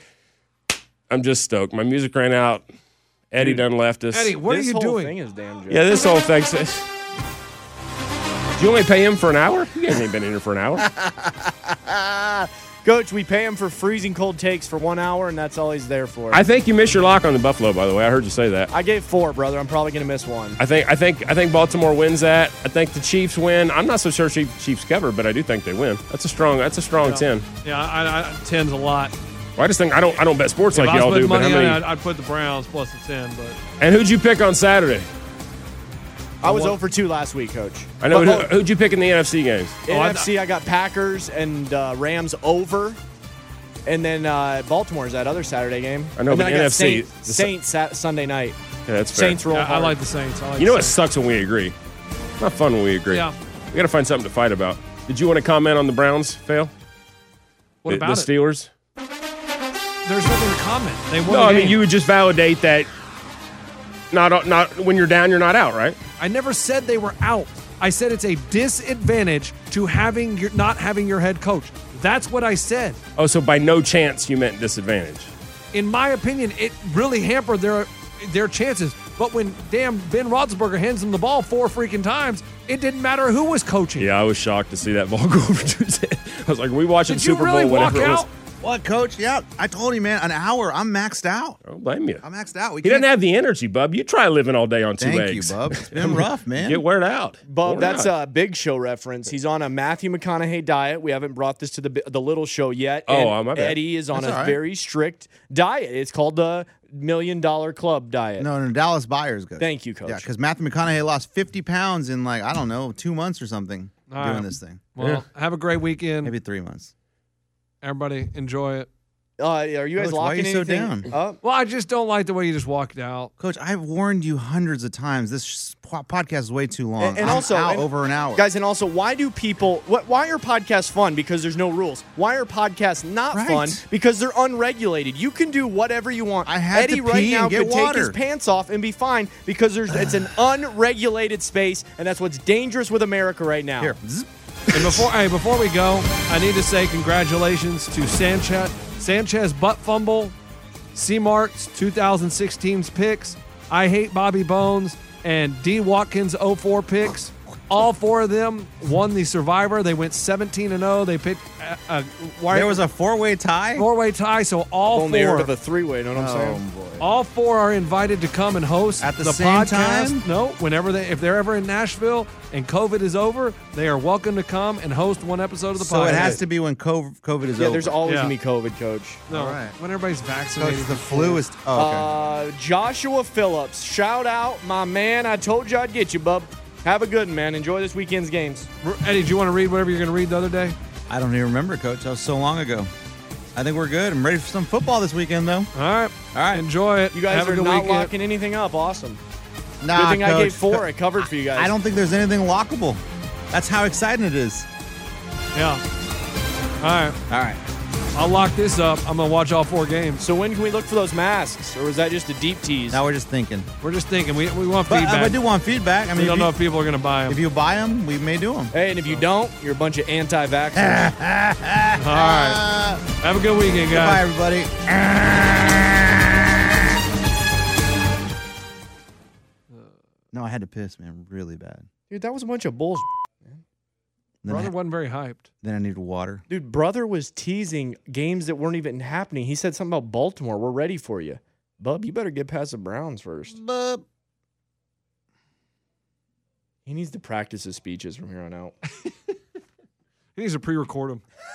I'm just stoked. My music ran out. Eddie done left us. Eddie, what this are you whole doing? thing is damn good. Yeah, this whole thing says. Do you only pay him for an hour? You guys ain't been in here for an hour. Coach, we pay him for freezing cold takes for one hour, and that's all he's there for. I think you missed your lock on the Buffalo, by the way. I heard you say that. I gave four, brother. I'm probably going to miss one. I think I think I think Baltimore wins that. I think the Chiefs win. I'm not so sure Chiefs Chiefs cover, but I do think they win. That's a strong that's a strong Yeah. ten. Yeah, I, I, ten's a lot. Well, I just think I don't I don't bet sports If like I was y'all putting do. But money how on many? it, I'd, I'd put the Browns plus the ten. But And who'd you pick on Saturday? I was zero for two last week, Coach. I know. But, Who, who'd you pick in the N F C games? oh, I- N F C, I got Packers and uh, Rams over. And then uh, Baltimore's that other Saturday game. I know, and but then the I got N F C Saints, Saints Sat- Sunday night. Yeah, that's fair. Saints roll yeah, I hard. like the Saints. I like You know the it Saints. sucks when we agree. It's not fun when we agree. Yeah. We got to find something to fight about. Did you want to comment on the Browns fail? What the, about the it? Steelers? There's nothing to comment. They won No, the I mean game. you would just validate that. Not not when you're down, you're not out, right? I never said they were out. I said it's a disadvantage to having your not having your head coach. That's what I said. Oh, so by no chance you meant disadvantage. In my opinion, it really hampered their their chances. But when damn Ben Roethlisberger hands them the ball four freaking times, it didn't matter who was coaching. Yeah, I was shocked to see that ball go over Tuesday. I was like, are we watching Did you Super really Bowl walk whenever it was? out? What, Coach? Yeah, I told you, man. An hour. I'm maxed out. I don't blame you. I'm maxed out. We He can't- doesn't have the energy, Bub. You try living all day on two Thank eggs. you, Bub. It's been rough, man. Get weared out. Bub, Worn that's out. a Big Show reference. He's on a Matthew McConaughey diet. We haven't brought this to the bi- the Little Show yet. Oh, and uh, my bad. Eddie is on That's a all right. very strict diet. It's called the Million Dollar Club diet. No, no, Dallas Buyers goes. Thank you, Coach. Yeah, because Matthew McConaughey lost fifty pounds in like, I don't know, two months or something All doing right. this thing. Well, have a great weekend. Maybe three months. Everybody, enjoy it. Uh, are you guys Coach, why are locking you so anything down? up? Well, I just don't like the way you just walked out. Coach, I've warned you hundreds of times. This sh- po- podcast is way too long. And, and I'm also, out and- over an hour. guys, and also, why do people? What? Why are podcasts fun? Because there's no rules. Why are podcasts not Right. fun? Because they're unregulated. You can do whatever you want. I had Eddie to right pee now and get could take his water. pants off and be fine because there's it's an unregulated space, and that's what's dangerous with America right now. Here. Zzz. And before hey, before we go, I need to say congratulations to Sanchez Sanchez butt fumble, C-Mart's two thousand sixteen's picks, I Hate Bobby Bones, and D. Watkins oh four picks. All four of them won the Survivor. They went seventeen and oh. They picked a, a wire, There was a four-way tie? four-way tie, so all I've only heard four of a three-way. Know what I'm Oh, saying? boy. all four are invited to come and host At the the same podcast. time? No, whenever they if they're ever in Nashville and COVID is over, they are welcome to come and host one episode of the So podcast. it has to be when COVID COVID is Yeah, over. there's always Yeah. gonna be COVID, Coach. no, all right. when everybody's Coach, vaccinated. the flu is. Oh, okay. Uh, Joshua Phillips, shout out, my man. I told you I'd get you, bub. Have a good one, man. Enjoy this weekend's games. Eddie, do you want to read whatever you're going to read the other day? I don't even remember, Coach. That was so long ago. I think we're good. I'm ready for some football this weekend, though. All right, All right. enjoy it. You guys Have a are good not weekend. locking anything up. Awesome. Nah, Good thing I Coach. gave four. I covered for you guys. I don't think there's anything lockable. That's how exciting it is. Yeah. All right, All right. I'll lock this up. I'm going to watch all four games. So when can we look for those masks, or was that just a deep tease? Now we're just thinking. We're just thinking. We, we want But feedback. uh, I do want feedback. I mean, we if don't you, know if people are going to buy them. if you buy them, we may do them. Hey, and if you don't, you're a bunch of anti-vaxxers. All right. Have a good weekend, Bye, guys. everybody. No, I had to piss, man, really bad. Dude, that was a bunch of bullshit. Then, Brother I, wasn't very hyped. then I needed water. Dude, brother was teasing games that weren't even happening. He said something about Baltimore. We're ready for you. Bub, you better get past the Browns first. But He needs to practice his speeches from here on out. He needs to pre-record them.